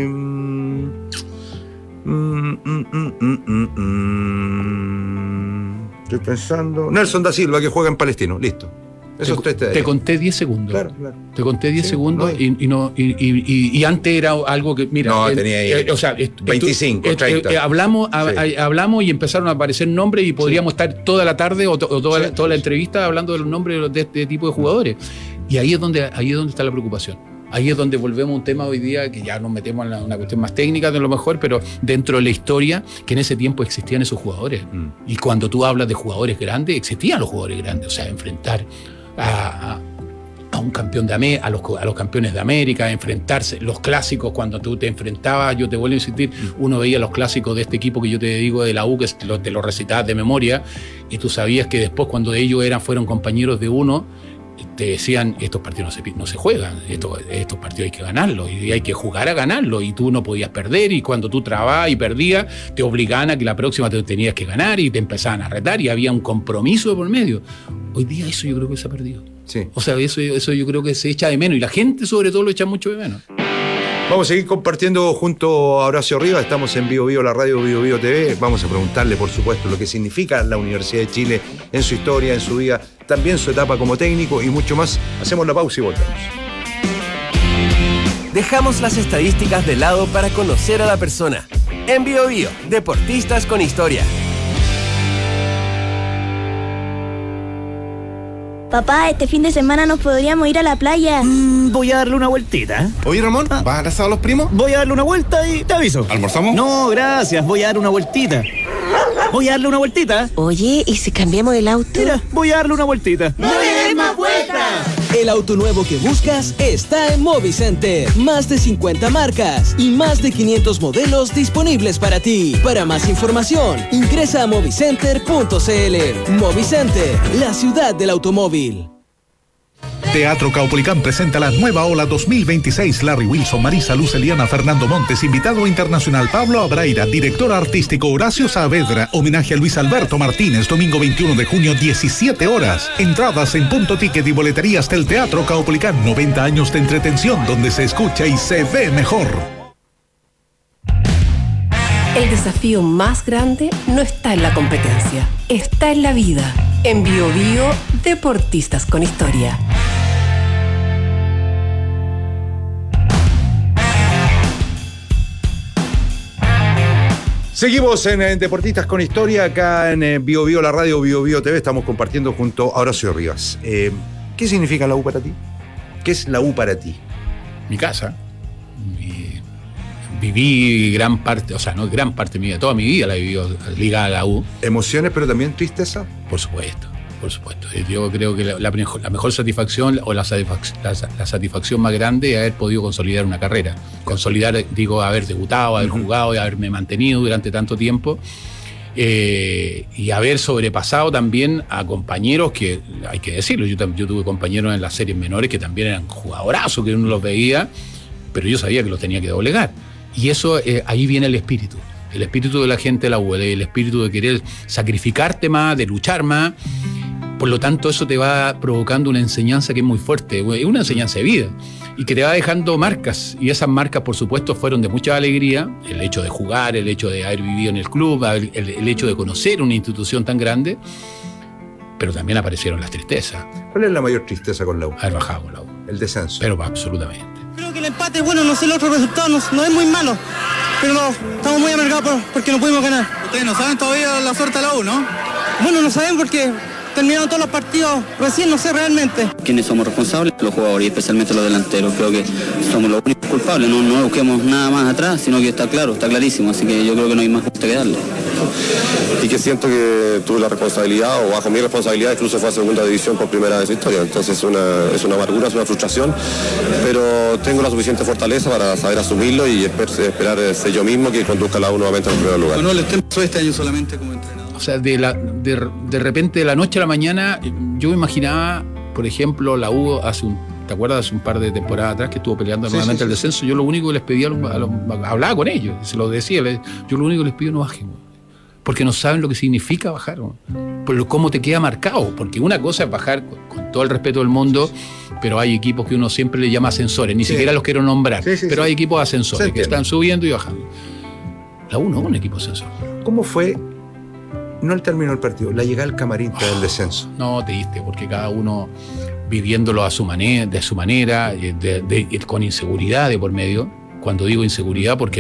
Estoy pensando. Nelson da Silva, que juega en Palestino. Listo. Esos 3 te conté 10 segundos. Claro. Te conté 10 segundos y antes era algo que, mira, no, tenía ahí, o sea, 25, 30. Hablamos y empezaron a aparecer nombres y podríamos estar toda la tarde o toda la entrevista hablando de los nombres de este tipo de jugadores. Y ahí es donde está la preocupación. Ahí es donde volvemos a un tema hoy día que ya nos metemos en una cuestión más técnica de lo mejor, pero dentro de la historia que en ese tiempo existían esos jugadores. Y cuando tú hablas de jugadores grandes, existían los jugadores grandes. O sea, enfrentar a un campeón a los campeones de América, enfrentarse, los clásicos, cuando tú te enfrentabas, yo te vuelvo a insistir, uno veía los clásicos de este equipo que yo te digo de la U, que te lo recitabas de memoria, y tú sabías que después cuando ellos fueron compañeros de uno, te decían, estos partidos no se juegan, estos partidos hay que ganarlos, y hay que jugar a ganarlos, y tú no podías perder, y cuando tú trababas y perdías, te obligaban a que la próxima te tenías que ganar, y te empezaban a retar, y había un compromiso por medio. Hoy día eso yo creo que se ha perdido. Sí. O sea, eso yo creo que se echa de menos, y la gente sobre todo lo echa mucho de menos. Vamos a seguir compartiendo junto a Horacio Rivas. Estamos en Bio Bio, la radio Bio Bio TV. Vamos a preguntarle, por supuesto, lo que significa la Universidad de Chile en su historia, en su vida, también su etapa como técnico y mucho más. Hacemos la pausa y volvemos. Dejamos las estadísticas de lado para conocer a la persona. En Bio Bio, deportistas con historia. Papá, este fin de semana nos podríamos ir a la playa. Voy a darle una vueltita. Oye, Ramón, ¿vas a abrazar a los primos? Voy a darle una vuelta y te aviso. ¿Almorzamos? No, gracias, voy a dar una vueltita. Voy a darle una vueltita. Oye, ¿y si cambiamos el auto? Mira, voy a darle una vueltita. ¡No le des más vueltas! El auto nuevo que buscas está en Movicenter. Más de 50 marcas y más de 500 modelos disponibles para ti. Para más información, ingresa a movicenter.cl. Movicenter, la ciudad del automóvil. Teatro Caupolicán presenta la nueva ola 2026. Larry Wilson, Marisa Luz, Eliana, Fernando Montes, invitado internacional Pablo Abraira, director artístico Horacio Saavedra, homenaje a Luis Alberto Martínez, domingo 21 de junio, 17 horas. Entradas en Punto Ticket y boleterías del Teatro Caupolicán. 90 años de entretención donde se escucha y se ve mejor. El desafío más grande no está en la competencia, está en la vida. En Bio Bio, deportistas con historia. Seguimos en Deportistas con Historia, acá en Bio Bio, la radio Bio Bio TV. Estamos compartiendo junto a Horacio Rivas. ¿Qué significa la U para ti? ¿Qué es la U para ti? Mi casa. Viví gran parte, o sea, no gran parte de mi vida, toda mi vida la he vivido ligada a la U. ¿Emociones, pero también tristeza? Por supuesto. Yo creo que la mejor satisfacción o la satisfacción más grande es haber podido consolidar una carrera. Consolidar, digo, haber debutado, haber jugado y haberme mantenido durante tanto tiempo. Y haber sobrepasado también a compañeros que, hay que decirlo, yo tuve compañeros en las series menores que también eran jugadorazos, que uno los veía, pero yo sabía que los tenía que doblegar. Y eso, ahí viene el espíritu de la gente de la U, el espíritu de querer sacrificarte más, de luchar más. Por lo tanto, eso te va provocando una enseñanza que es muy fuerte, una enseñanza de vida, y que te va dejando marcas. Y esas marcas, por supuesto, fueron de mucha alegría. El hecho de jugar, el hecho de haber vivido en el club, el hecho de conocer una institución tan grande. Pero también aparecieron las tristezas. ¿Cuál es la mayor tristeza con la U? Haber bajado con la U. El descenso. Pero absolutamente. Creo que el empate, bueno, no sé el otro resultado, no es muy malo. Pero estamos muy amargados porque no pudimos ganar. Ustedes no saben todavía la suerte de la U, ¿no? Bueno, no saben porque terminaron todos los partidos recién, no sé realmente. ¿Quiénes somos responsables? Los jugadores y especialmente los delanteros. Creo que somos los únicos culpables, no busquemos nada más atrás, sino que está clarísimo, así que yo creo que no hay más que darle. Y que siento que tuve la responsabilidad, o bajo mi responsabilidad, incluso fue a segunda división por primera vez en historia. Entonces es una amargura, es una frustración, pero tengo la suficiente fortaleza para saber asumirlo y esperar ser yo mismo que conduzca a la U nuevamente en primer lugar. No le pasó este año solamente como entrenador. O sea, de repente, de la noche a la mañana, yo me imaginaba, por ejemplo, la U ¿te acuerdas? Hace un par de temporadas atrás que estuvo peleando nuevamente el descenso. Yo lo único que les pedía, hablaba con ellos, se lo decía, yo lo único que les pido no bajen, porque no saben lo que significa bajar, por cómo te queda marcado, porque una cosa es bajar con todo el respeto del mundo, pero hay equipos que uno siempre le llama ascensores, ni siquiera los quiero nombrar, pero hay equipos ascensores que están subiendo y bajando. La U no es un equipo ascensor. ¿Cómo fue, no el término del partido, la llegada al camarín del descenso? No, triste, porque cada uno viviéndolo de su manera, con inseguridad de por medio. Cuando digo inseguridad, porque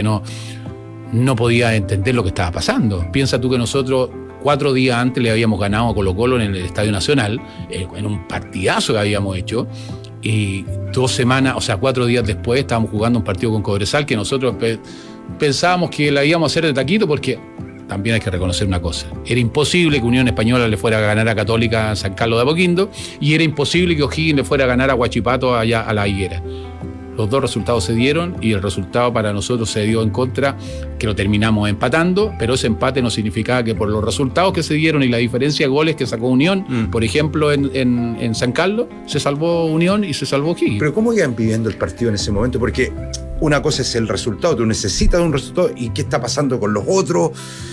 no podía entender lo que estaba pasando. Piensa tú que nosotros 4 días antes le habíamos ganado a Colo-Colo en el Estadio Nacional, en un partidazo que habíamos hecho, y 2 semanas, o sea, 4 días después estábamos jugando un partido con Cobresal que nosotros pensábamos que la íbamos a hacer de taquito, porque también hay que reconocer una cosa: era imposible que Unión Española le fuera a ganar a Católica en San Carlos de Apoquindo, y era imposible que O'Higgins le fuera a ganar a Huachipato allá a La Higuera. Los 2 resultados se dieron y el resultado para nosotros se dio en contra, que lo terminamos empatando, pero ese empate no significaba que por los resultados que se dieron y la diferencia de goles que sacó Unión, por ejemplo, en San Carlos, se salvó Unión y se salvó O'Higgins. Pero ¿cómo iban viviendo el partido en ese momento? Porque una cosa es el resultado, tú necesitas un resultado, y ¿qué está pasando con los otros?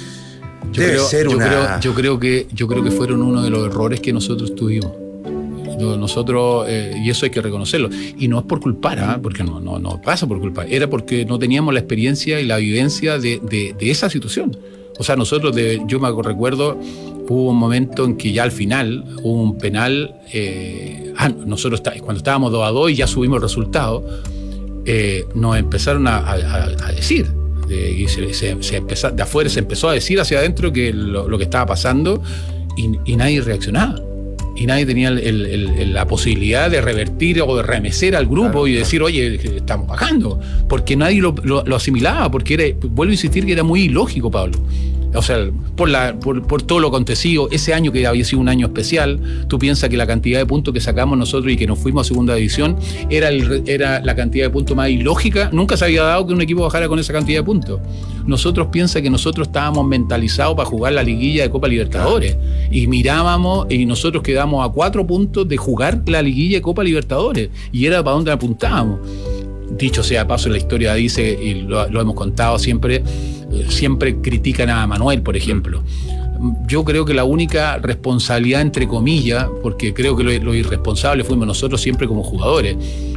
Yo creo que fueron uno de los errores que nosotros tuvimos. Nosotros, y eso hay que reconocerlo, y no es por culpar, porque no pasa por culpar, era porque no teníamos la experiencia y la vivencia de esa situación. O sea, nosotros, yo me recuerdo, hubo un momento en que ya al final hubo un penal, nosotros cuando estábamos 2-2 y ya subimos el resultado, nos empezaron a decir, y de afuera se empezó a decir hacia adentro que lo que estaba pasando, y nadie reaccionaba. Y nadie tenía la posibilidad de revertir o de remecer al grupo y decir, oye, estamos bajando. Porque nadie lo asimilaba, porque vuelvo a insistir que era muy ilógico, Pablo. O sea, por todo lo acontecido, ese año que había sido un año especial, tú piensas que la cantidad de puntos que sacamos nosotros y que nos fuimos a segunda división era la cantidad de puntos más ilógica. Nunca se había dado que un equipo bajara con esa cantidad de puntos. Nosotros piensa que nosotros estábamos mentalizados para jugar la liguilla de Copa Libertadores, y mirábamos y nosotros quedamos a 4 puntos de jugar la liguilla de Copa Libertadores, y era para donde apuntábamos. Dicho sea paso, la historia dice, y lo hemos contado siempre critican a Manuel, por ejemplo. Yo creo que la única responsabilidad, entre comillas, porque creo que lo irresponsable fuimos nosotros siempre como jugadores,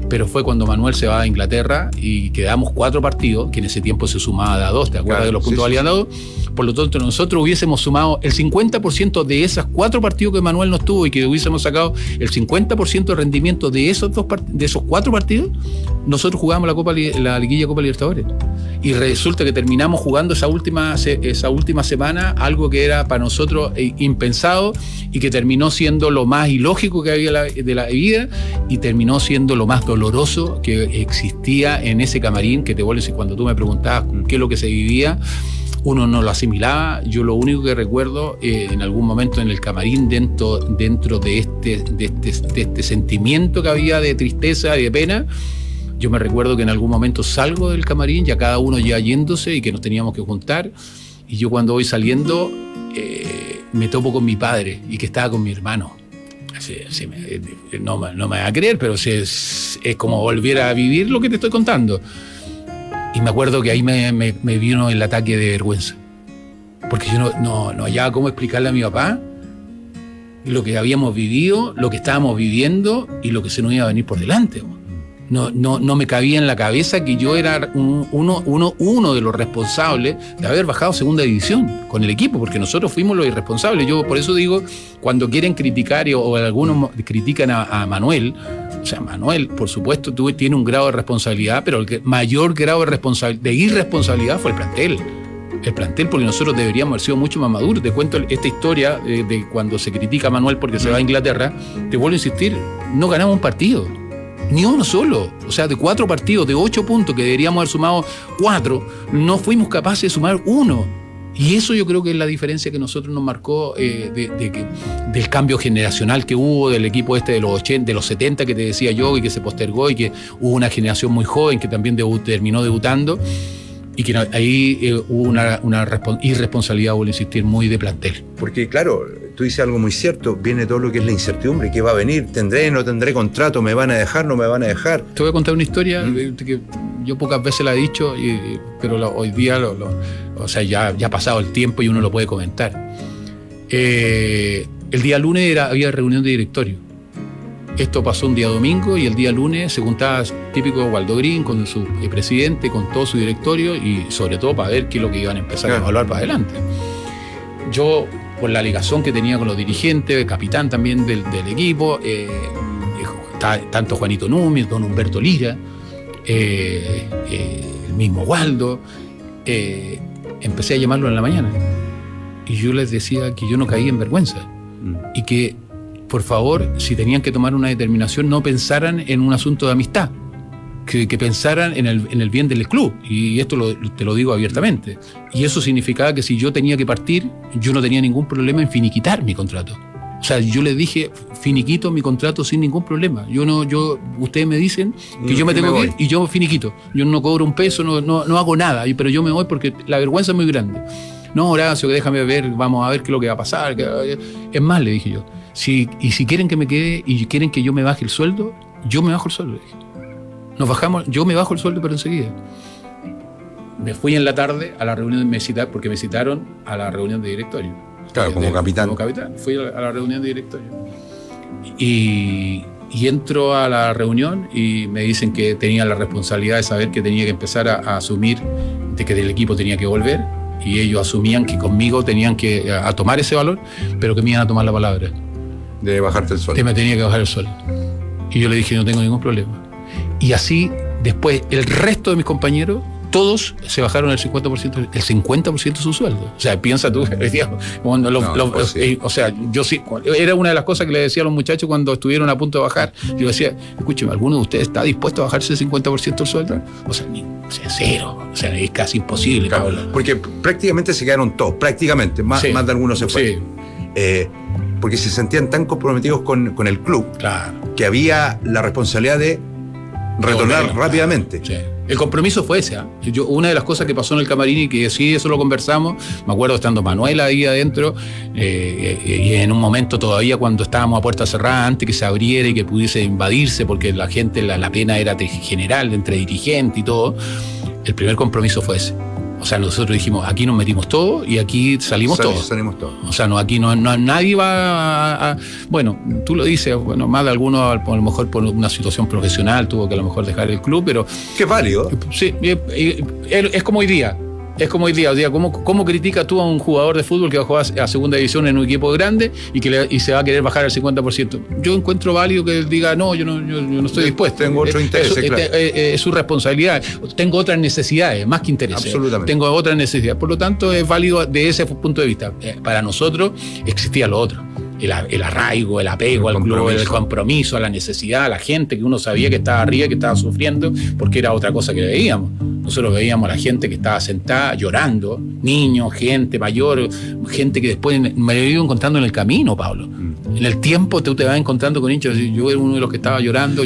pero fue cuando Manuel se va a Inglaterra y quedamos 4 partidos, que en ese tiempo se sumaba de a 2, ¿te acuerdas de los puntos valían de a 2? Por lo tanto, nosotros hubiésemos sumado el 50% de esos 4 partidos que Manuel nos tuvo y que hubiésemos sacado el 50% de rendimiento de esos 4 partidos, nosotros jugábamos la liguilla Copa Libertadores. Y resulta que terminamos jugando esa última semana, algo que era para nosotros impensado y que terminó siendo lo más ilógico que había de la vida y terminó siendo lo más doloroso que existía en ese camarín, que te vuelves, y cuando tú me preguntabas qué es lo que se vivía, uno no lo asimilaba. Yo lo único que recuerdo en algún momento en el camarín, dentro de este sentimiento que había de tristeza y de pena, yo me recuerdo que en algún momento salgo del camarín, ya cada uno ya yéndose y que nos teníamos que juntar, y yo cuando voy saliendo me topo con mi padre y que estaba con mi hermano. No me va a creer, pero es como volver a vivir lo que te estoy contando. Y me acuerdo que ahí me vino el ataque de vergüenza, porque yo no hallaba cómo explicarle a mi papá lo que habíamos vivido, lo que estábamos viviendo y lo que se nos iba a venir por delante. No me cabía en la cabeza que yo era uno de los responsables de haber bajado segunda división con el equipo, porque nosotros fuimos los irresponsables. Yo por eso digo, cuando quieren criticar o algunos critican a Manuel, o sea, Manuel, por supuesto, tiene un grado de responsabilidad, pero el mayor grado de irresponsabilidad fue el plantel, porque nosotros deberíamos haber sido mucho más maduros. Te cuento esta historia de cuando se critica a Manuel porque se va a Inglaterra. Te vuelvo a insistir, no ganamos un partido. Ni uno solo. O sea, de 4 partidos, de 8 puntos que deberíamos haber sumado 4, no fuimos capaces de sumar 1. Y eso yo creo que es la diferencia que nosotros nos marcó del cambio generacional que hubo del equipo de los 80, de los 70 que te decía yo, y que se postergó, y que hubo una generación muy joven que también terminó debutando, y que ahí hubo una irresponsabilidad, vuelvo a insistir, muy de plantel. Porque claro, tú dices algo muy cierto, viene todo lo que es la incertidumbre, ¿qué va a venir? ¿Tendré, no tendré contrato? ¿Me van a dejar, no me van a dejar? Te voy a contar una historia que yo pocas veces la he dicho, pero hoy día o sea, ya ha pasado el tiempo y uno lo puede comentar. El día lunes había reunión de directorio. Esto pasó un día domingo y el día lunes se juntaba típico Waldo Green con su presidente, con todo su directorio, y sobre todo para ver qué es lo que iban a empezar a evaluar para adelante. Yo, por la ligación que tenía con los dirigentes, el capitán también del equipo, tanto Juanito Núñez, don Humberto Lira, el mismo Waldo, empecé a llamarlo en la mañana y yo les decía que yo no caía en vergüenza y que por favor, si tenían que tomar una determinación, no pensaran en un asunto de amistad, que pensaran en el bien del club. Y esto te lo digo abiertamente. Y eso significaba que si yo tenía que partir, yo no tenía ningún problema en finiquitar mi contrato. O sea, yo les dije, finiquito mi contrato sin ningún problema. Ustedes me dicen que yo me tengo que ir y yo finiquito. Yo no cobro un peso, no hago nada, pero yo me voy porque la vergüenza es muy grande. No, Horacio, déjame ver, vamos a ver qué es lo que va a pasar. Es más, le dije yo. Si quieren que me quede y quieren que yo me baje el sueldo, yo me bajo el sueldo. Nos bajamos, yo me bajo el sueldo, pero enseguida. Me fui en la tarde a la reunión, porque me citaron a la reunión de directorio. Claro, como capitán. Como capitán, fui a la reunión de directorio. Y entro a la reunión y me dicen que tenía la responsabilidad de saber que tenía que empezar a asumir de que del equipo tenía que volver, y ellos asumían que conmigo tenían que a tomar ese valor, pero que me iban a tomar la palabra. De bajarte el sueldo. Que me tenía que bajar el sueldo. Y yo le dije, no tengo ningún problema. Y así, después, el resto de mis compañeros, todos se bajaron el 50% de su sueldo. O sea, piensa tú, o sea, yo sí, era una de las cosas que le decía a los muchachos cuando estuvieron a punto de bajar. Yo decía, escúcheme, ¿alguno de ustedes está dispuesto a bajarse el 50% del sueldo? O sea, cero. O sea, es casi imposible. Claro, porque prácticamente se quedaron todos, más de algunos se fueron. Sí. Porque se sentían tan comprometidos con el club, que había la responsabilidad de retornar rápidamente. Sí. El compromiso fue ese. Una de las cosas que pasó en el camarín, y que sí, eso lo conversamos, me acuerdo estando Manuel ahí adentro, y en un momento todavía cuando estábamos a puerta cerrada, antes que se abriera y que pudiese invadirse, porque la gente, la pena era general entre dirigentes y todo, el primer compromiso fue ese. O sea, nosotros dijimos, aquí nos metimos todo y aquí salimos todos. Salimos todos. O sea, no, aquí no nadie va a. Bueno, tú lo dices, bueno, más de alguno a lo mejor por una situación profesional tuvo que a lo mejor dejar el club, pero. Que es válido. Sí, es como hoy día. Es como hoy día, ¿cómo criticas tú a un jugador de fútbol que va a jugar a segunda división en un equipo grande y se va a querer bajar al 50%? Yo encuentro válido que él diga, no, yo no estoy dispuesto. Tengo otro interés, claro. Es su responsabilidad. Tengo otras necesidades, más que intereses. Absolutamente. Tengo otras necesidades. Por lo tanto, es válido de ese punto de vista. Para nosotros existía lo otro. El arraigo, el apego al club, el compromiso, a la necesidad, a la gente que uno sabía que estaba arriba, que estaba sufriendo, porque era otra cosa que veíamos. Nosotros veíamos a la gente que estaba sentada llorando, niños, gente mayor, gente que después me lo he ido encontrando en el camino, Pablo. En el tiempo tú te vas encontrando con hinchas. Yo era uno de los que estaba llorando.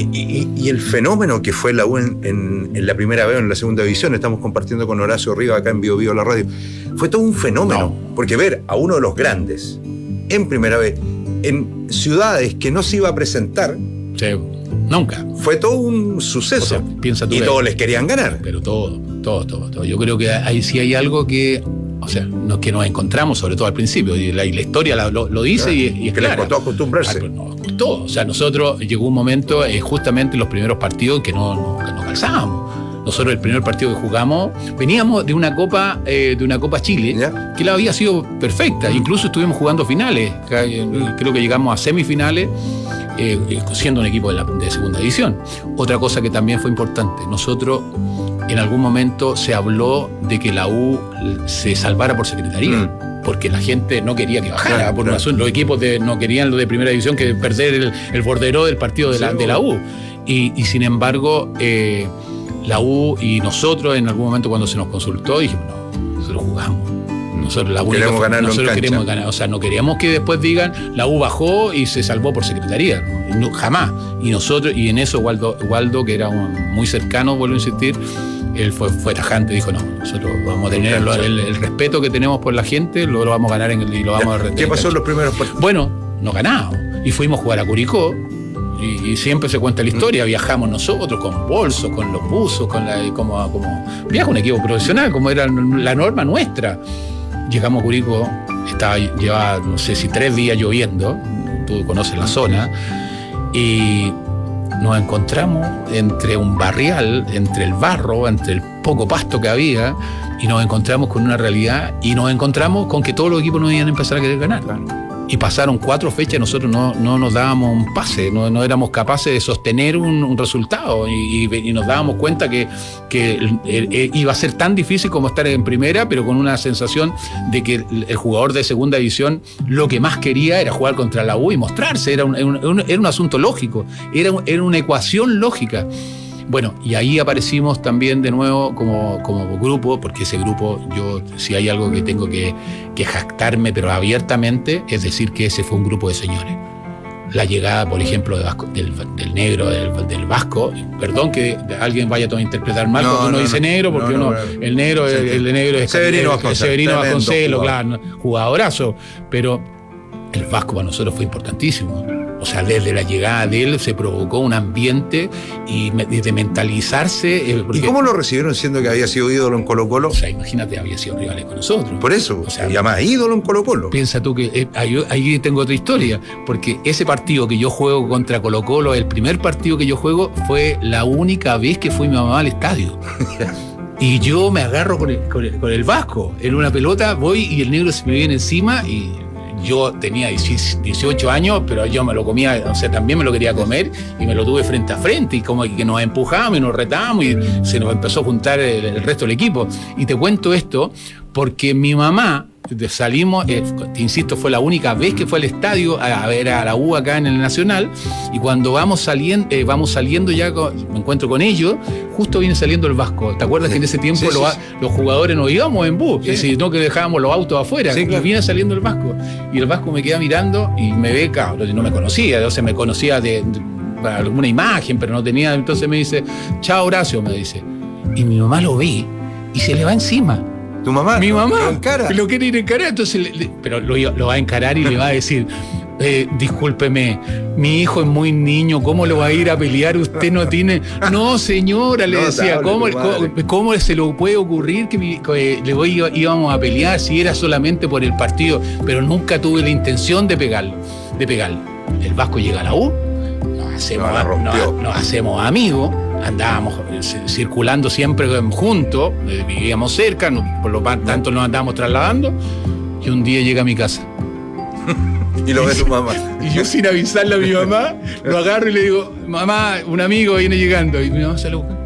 Y el fenómeno que fue la U en la primera vez o en la segunda división, estamos compartiendo con Horacio Rivas acá en Bio Bio la radio, fue todo un fenómeno. Porque ver a uno de los grandes en primera vez, en ciudades que no se iba a presentar, sí, nunca. Fue todo un suceso. O sea, piensa tú y todos les querían ganar. Pero todo. Yo creo que sí hay algo que, o sea, que nos encontramos, sobre todo al principio, y la historia lo dice, claro, y es que les costó acostumbrarse. Nos costó. O sea, nosotros llegó un momento, justamente en los primeros partidos, que no calzábamos. Nosotros el primer partido que jugamos, veníamos de una Copa Chile, ¿ya? Que la había sido perfecta. Incluso estuvimos jugando finales. Creo que llegamos a semifinales, siendo un equipo de segunda división. Otra cosa que también fue importante, nosotros en algún momento se habló de que la U se salvara por secretaría. Porque la gente no quería que bajara, claro, por una razón. Los equipos no querían lo de primera división que perder el bordero del partido de la U. Y sin embargo, la U y nosotros en algún momento cuando se nos consultó dijimos, no, nosotros jugamos. Nosotros queremos ganar. O sea, no queríamos que después digan la U bajó y se salvó por secretaría. No, jamás. Y nosotros, y en eso Waldo, que era muy cercano, vuelvo a insistir, él fue tajante, dijo, no, nosotros vamos a tener el respeto que tenemos por la gente, lo vamos a ganar y lo vamos a retener. ¿Qué pasó en los primeros partidos? Bueno, nos ganamos. Y fuimos a jugar a Curicó. Y siempre se cuenta la historia, viajamos nosotros con bolsos, con los buzos, como viaja un equipo profesional, como era la norma nuestra. Llegamos a Curicó, llevaba no sé si 3 días lloviendo, tú conoces la zona, y nos encontramos entre un barrial, entre el barro, entre el poco pasto que había, y nos encontramos con una realidad, y nos encontramos con que todos los equipos no iban a empezar a querer ganar. Y pasaron 4 fechas y nosotros no nos dábamos un pase, no éramos capaces de sostener un resultado y nos dábamos cuenta que iba a ser tan difícil como estar en primera, pero con una sensación de que el jugador de segunda división lo que más quería era jugar contra la U y mostrarse, era un asunto lógico, era una ecuación lógica. Bueno, y ahí aparecimos también de nuevo como grupo, porque ese grupo, yo si hay algo que tengo que jactarme, pero abiertamente, es decir que ese fue un grupo de señores. La llegada, por ejemplo, del negro, del vasco, perdón que alguien vaya a interpretar mal cuando uno dice negro, porque el negro es Severino Vasconcelos, claro, jugadorazo, pero el vasco para nosotros fue importantísimo. O sea, desde la llegada de él se provocó un ambiente y de mentalizarse. ¿Y cómo lo recibieron siendo que había sido ídolo en Colo-Colo? O sea, imagínate, había sido rivales con nosotros. Por eso, o sea, se llama ídolo en Colo-Colo. Piensa tú que ahí tengo otra historia, porque ese partido que yo juego contra Colo-Colo, el primer partido que yo juego, fue la única vez que fui mi mamá al estadio. Y yo me agarro con el vasco. En una pelota voy y el negro se me viene encima y yo tenía 18 años, pero yo me lo comía, o sea, también me lo quería comer y me lo tuve frente a frente y como que nos empujamos y nos retamos y se nos empezó a juntar el resto del equipo. Y te cuento esto porque mi mamá, salimos, te insisto, fue la única vez que fue al estadio a ver a la U acá en el Nacional, y cuando vamos saliendo ya, me encuentro con ellos, justo viene saliendo el vasco. ¿Te acuerdas que en ese tiempo los jugadores no íbamos en bus, sino que dejábamos los autos afuera? Sí, claro. Viene saliendo el vasco, y el vasco me queda mirando y me ve, cabrón, no me conocía, o sea, me conocía de alguna imagen, pero no tenía, entonces me dice, chao Horacio, me dice, y mi mamá lo ve y se le va encima. ¿Tu mamá? Mi mamá lo encara. Lo quiere ir a encarar, entonces pero lo va a encarar y le va a decir, discúlpeme, mi hijo es muy niño, ¿cómo lo va a ir a pelear? Usted no tiene... No, señora, le decía, ¿cómo se le puede ocurrir que íbamos a pelear si era solamente por el partido? Pero nunca tuve la intención de pegarlo. El Vasco llega a la U, nos hacemos amigos, andábamos circulando siempre juntos, vivíamos cerca, por lo tanto nos andábamos trasladando, y un día llega a mi casa. Y lo ve su mamá. Y yo, sin avisarle a mi mamá, lo agarro y le digo, mamá, un amigo viene llegando. Y mi mamá se lo busca.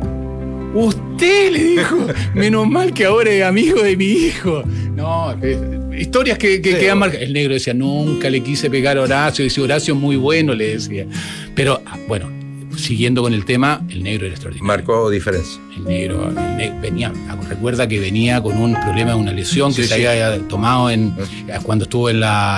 Usted, le dijo, menos mal que ahora es amigo de mi hijo. No, historias que quedan marcadas. El negro decía, nunca le quise pegar a Horacio. Dice, Horacio es muy bueno, le decía. Pero, bueno, siguiendo con el tema, el negro era extraordinario. Marcó diferencia. El negro venía, recuerda que venía con un problema, una lesión que se había tomado cuando estuvo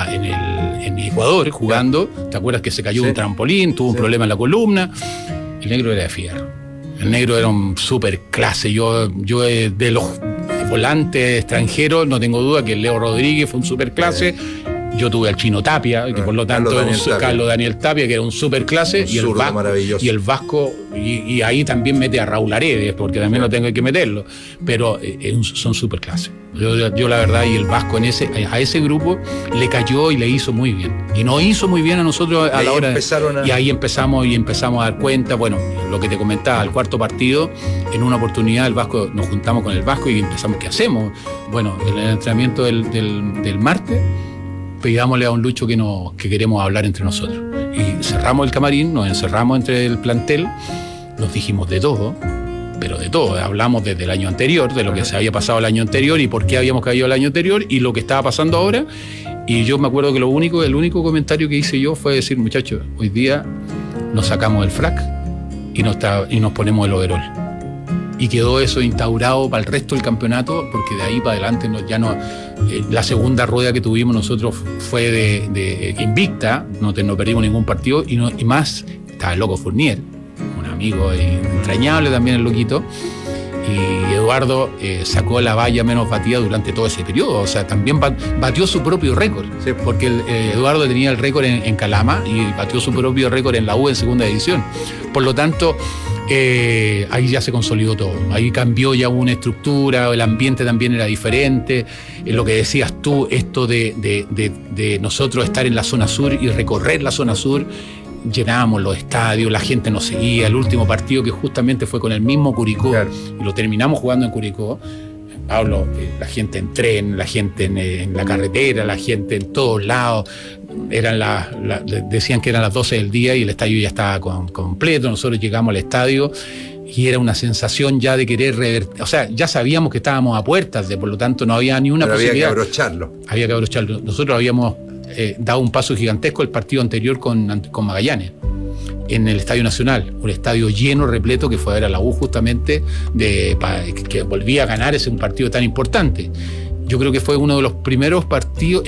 en Ecuador jugando. ¿Te acuerdas que se cayó de un trampolín? Tuvo un problema en la columna. El negro era de fierro. El negro era un super clase. Yo de los volantes extranjeros, no tengo duda que Leo Rodríguez fue un super clase. Yo tuve al Chino Tapia, que por lo tanto Carlos Daniel Tapia, que era un super clase, y el Vasco, y ahí también mete a Raúl Aredes, porque también lo tengo que meterlo, pero son super clases. Yo la verdad, y el Vasco a ese grupo le cayó y le hizo muy bien. Y nos hizo muy bien a nosotros a la hora y ahí empezamos a dar cuenta, bueno, lo que te comentaba, el cuarto partido, en una oportunidad el Vasco, nos juntamos con el Vasco y empezamos, ¿qué hacemos? Bueno, en el entrenamiento del martes, pidámosle a un Lucho que queremos hablar entre nosotros. Y cerramos el camarín, nos encerramos entre el plantel, nos dijimos de todo, pero de todo. Hablamos desde el año anterior, de lo que se había pasado el año anterior y por qué habíamos caído el año anterior y lo que estaba pasando ahora. Y yo me acuerdo que el único comentario que hice yo fue decir, muchachos, hoy día nos sacamos el frac y nos ponemos el overol. Y quedó eso instaurado para el resto del campeonato, porque de ahí para adelante la segunda rueda que tuvimos nosotros fue de invicta, no perdimos ningún partido, y más estaba el loco Fournier, un amigo entrañable también, el loquito, y Eduardo sacó la valla menos batida durante todo ese periodo, o sea, también batió su propio récord, porque Eduardo tenía el récord en Calama y batió su propio récord en la U en segunda división. Por lo tanto, ahí ya se consolidó todo, ahí cambió ya una estructura, el ambiente también era diferente, lo que decías tú, esto de nosotros estar en la zona sur y recorrer la zona sur, llenábamos los estadios, la gente nos seguía. El último partido que justamente fue con el mismo Curicó, y lo terminamos jugando en Curicó, Pablo, la gente en tren, la gente en la carretera, la gente en todos lados, decían que eran las 12 del día y el estadio ya estaba completo. Nosotros llegamos al estadio y era una sensación ya de querer revertir, o sea, ya sabíamos que estábamos a puertas, por lo tanto no había ni una posibilidad. Había que abrocharlo. Nosotros habíamos dado un paso gigantesco el partido anterior con Magallanes, en el Estadio Nacional, un estadio lleno, repleto, que fue a ver a la U justamente, que volvía a ganar un partido tan importante. Yo creo que fue uno de los primeros partidos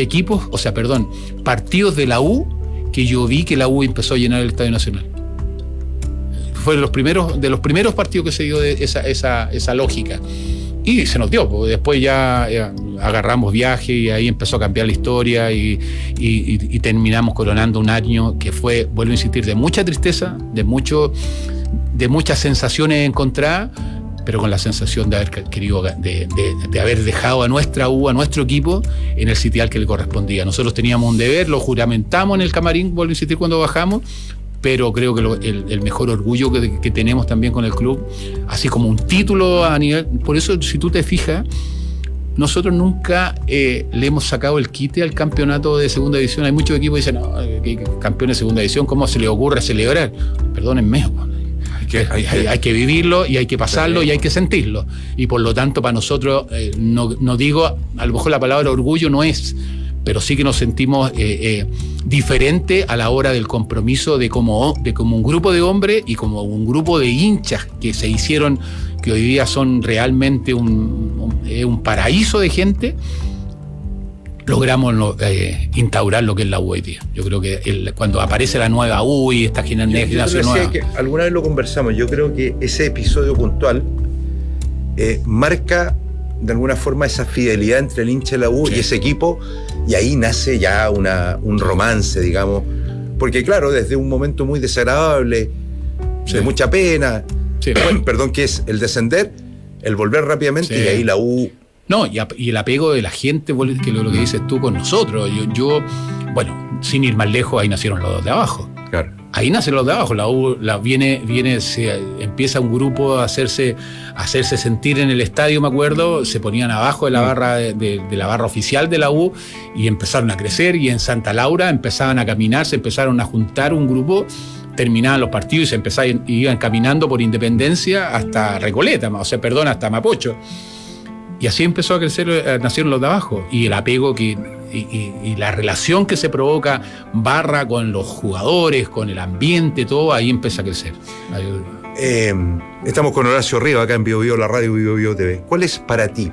de la U que yo vi que la U empezó a llenar el Estadio Nacional. Fue de los primeros partidos que se dio de esa lógica. Y se nos dio, porque después ya agarramos viaje y ahí empezó a cambiar la historia y terminamos coronando un año que fue, vuelvo a insistir, de mucha tristeza, de muchas sensaciones encontradas, pero con la sensación de haber querido, de haber dejado a nuestra U, a nuestro equipo, en el sitial que le correspondía. Nosotros teníamos un deber, lo juramentamos en el camarín, vuelvo a insistir, cuando bajamos, pero creo que el mejor orgullo que tenemos también con el club, así como un título a nivel... Por eso, si tú te fijas, nosotros nunca le hemos sacado el quite al campeonato de segunda división. Hay muchos equipos que dicen, no, campeón de segunda división, ¿cómo se le ocurre celebrar? Perdónenme, hay que vivirlo y hay que pasarlo y hay que sentirlo. Y por lo tanto, para nosotros, no digo, a lo mejor la palabra orgullo no es, pero sí que nos sentimos diferente a la hora del compromiso de como un grupo de hombres y como un grupo de hinchas que se hicieron, que hoy día son realmente un paraíso de gente. Logramos instaurar lo que es la U hoy día. Yo creo que cuando aparece la nueva U y esta generación nueva... Que alguna vez lo conversamos, yo creo que ese episodio puntual marca de alguna forma esa fidelidad entre el hincha de la U y ese equipo, y ahí nace ya un romance, digamos, porque claro, desde un momento muy desagradable, de mucha pena, perdón, que es el descender, el volver rápidamente, y ahí la U... No, y el apego de la gente, que lo que dices tú con nosotros. Yo, bueno, sin ir más lejos, ahí nacieron los dos de abajo. Claro. Ahí nacen los de abajo. La U empieza un grupo a hacerse sentir en el estadio, me acuerdo. Se ponían abajo de la barra de la barra oficial de la U y empezaron a crecer. Y en Santa Laura empezaban a caminar, se empezaron a juntar un grupo. Terminaban los partidos y iban caminando por Independencia hasta Recoleta, hasta Mapocho. Y así empezó a crecer, nacieron los de abajo. Y el apego y la relación que se provoca barra con los jugadores, con el ambiente, todo, ahí empieza a crecer. Estamos con Horacio Rivas acá en Bio Bio, la radio Bio Bio TV. ¿Cuál es para ti,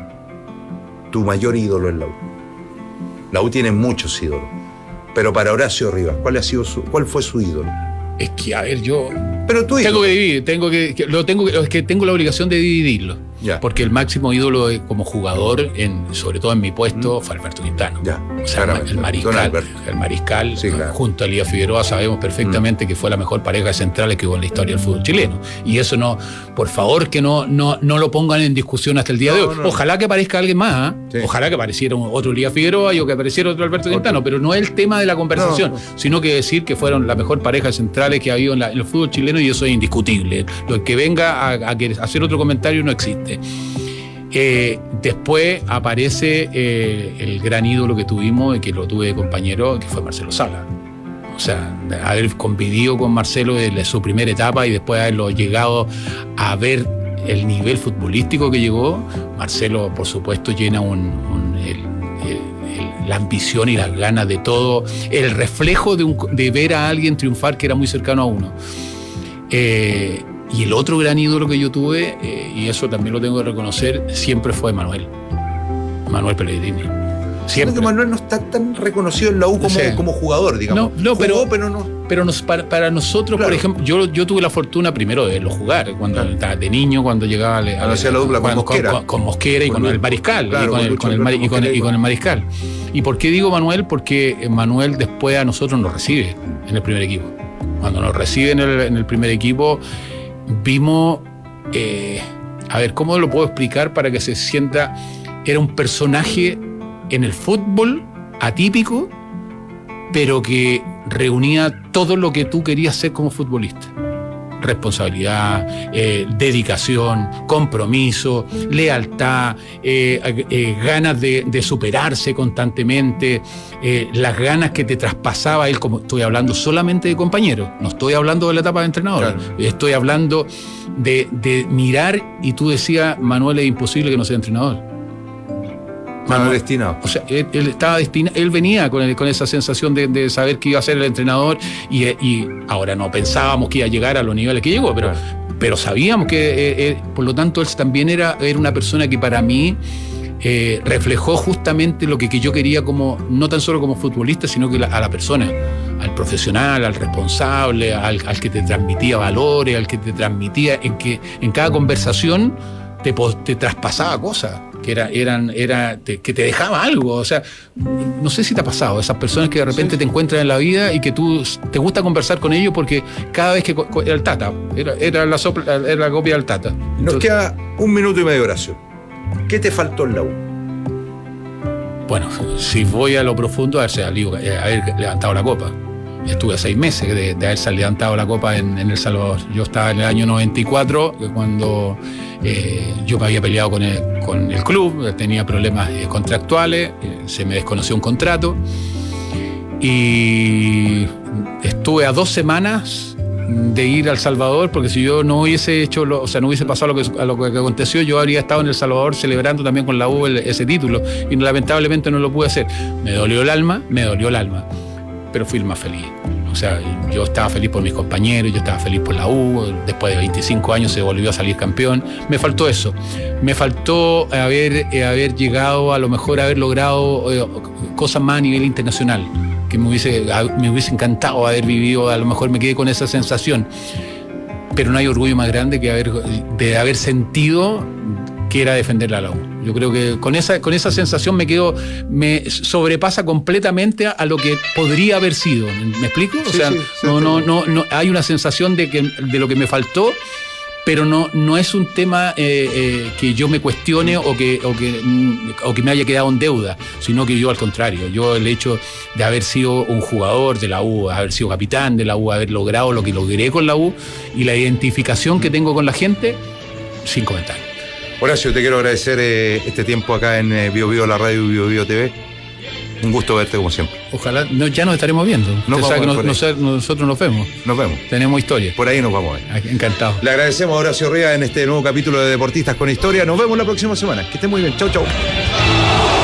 tu mayor ídolo en la U? La U tiene muchos ídolos, pero para Horacio Rivas, ¿cuál fue su ídolo? Es que, a ver, yo... Pero tú tengo que dividir, tengo la obligación de dividirlo. Ya. Porque el máximo ídolo como jugador, sobre todo en mi puesto, fue Alberto Quintano. Ya. O sea, el Mariscal, sí, claro. Junto a Elías Figueroa, sabemos perfectamente que fue la mejor pareja de centrales que hubo en la historia del fútbol chileno. Y eso no, por favor, que no lo pongan en discusión hasta el día de hoy. No. Ojalá que aparezca alguien más, sí. Ojalá que apareciera otro Elías Figueroa o que apareciera otro Alberto Quintano, pero no es el tema de la conversación, sino que decir que fueron la mejor pareja de centrales que ha habido en el fútbol chileno, y eso es indiscutible. Lo que venga a hacer otro comentario no existe. Después aparece el gran ídolo que tuvimos y que lo tuve de compañero, que fue Marcelo Sala. O sea, haber convivido con Marcelo desde su primera etapa y después haberlo llegado a ver el nivel futbolístico que llegó. Marcelo, por supuesto, llena la ambición y las ganas de todo, el reflejo de ver a alguien triunfar que era muy cercano a uno. Y el otro gran ídolo que yo tuve, y eso también lo tengo que reconocer, siempre fue Manuel Pellegrini. Siempre. Manuel no está tan reconocido en la U como jugador, digamos. Para nosotros, claro. Por ejemplo, yo tuve la fortuna primero de verlo jugar cuando estaba de niño, cuando llegaba hacía la dupla con Mosquera y con el Mariscal, claro, y con el Mariscal. ¿Y por qué digo Manuel? Porque Manuel después a nosotros nos recibe en el primer equipo. Cuando nos recibe en el primer equipo, vimos, a ver, ¿cómo lo puedo explicar para que se sienta? Era un personaje en el fútbol atípico, pero que reunía todo lo que tú querías ser como futbolista. Responsabilidad, dedicación, compromiso, lealtad, ganas de superarse constantemente, las ganas que te traspasaba él, como estoy hablando solamente de compañeros, no estoy hablando de la etapa de entrenador, claro. Estoy hablando de mirar y tú decías, Manuel, es imposible que no sea entrenador. Manuel destinado. O sea, él estaba destinado, él venía con esa sensación de saber que iba a ser el entrenador y ahora no pensábamos que iba a llegar a los niveles que llegó, pero sabíamos que, por lo tanto, él también era una persona que para mí reflejó justamente lo que yo quería no tan solo como futbolista, sino que a la persona, al profesional, al responsable, al que te transmitía valores, al que te transmitía que en cada conversación te traspasaba cosas. Que te dejaba algo, o sea, no sé si te ha pasado, esas personas que de repente te encuentran en la vida y que tú te gusta conversar con ellos porque cada vez que era el Tata, era la copia del Tata. Nos queda 1 minuto y medio, Horacio. ¿Qué te faltó en la U? Bueno, si voy a lo profundo, haber levantado la copa. Estuve 6 meses de haberse levantado la copa en El Salvador. Yo estaba en el año 94, cuando yo me había peleado con el club, tenía problemas contractuales, se me desconoció un contrato y estuve a 2 semanas de ir a El Salvador, porque si yo no hubiese hecho, no hubiese pasado a lo que aconteció, yo habría estado en El Salvador celebrando también con la U ese título y lamentablemente no lo pude hacer. Me dolió el alma, pero fui el más feliz. O sea, yo estaba feliz por mis compañeros, yo estaba feliz por la U, después de 25 años se volvió a salir campeón. Me faltó eso. Me faltó haber llegado, a lo mejor haber logrado cosas más a nivel internacional, que me hubiese encantado haber vivido, a lo mejor me quedé con esa sensación. Pero no hay orgullo más grande que de haber sentido que era defender a la U. Yo creo que con esa sensación me sobrepasa completamente a lo que podría haber sido. ¿Me explico? O sea, no hay una sensación de lo que me faltó, pero no es un tema que yo me cuestione o que me haya quedado en deuda, sino que yo al contrario, yo el hecho de haber sido un jugador de la U, haber sido capitán de la U, haber logrado lo que logré con la U y la identificación que tengo con la gente, sin comentarios. Horacio, te quiero agradecer este tiempo acá en Bio Bio, la radio Bio Bio TV. Un gusto verte como siempre. Ojalá, ya nos estaremos viendo. Nosotros nos vemos. Nos vemos. Tenemos historia. Por ahí nos vamos a ver. Encantado. Le agradecemos a Horacio Rivas en este nuevo capítulo de Deportistas con Historia. Nos vemos la próxima semana. Que esté muy bien. Chau, chau.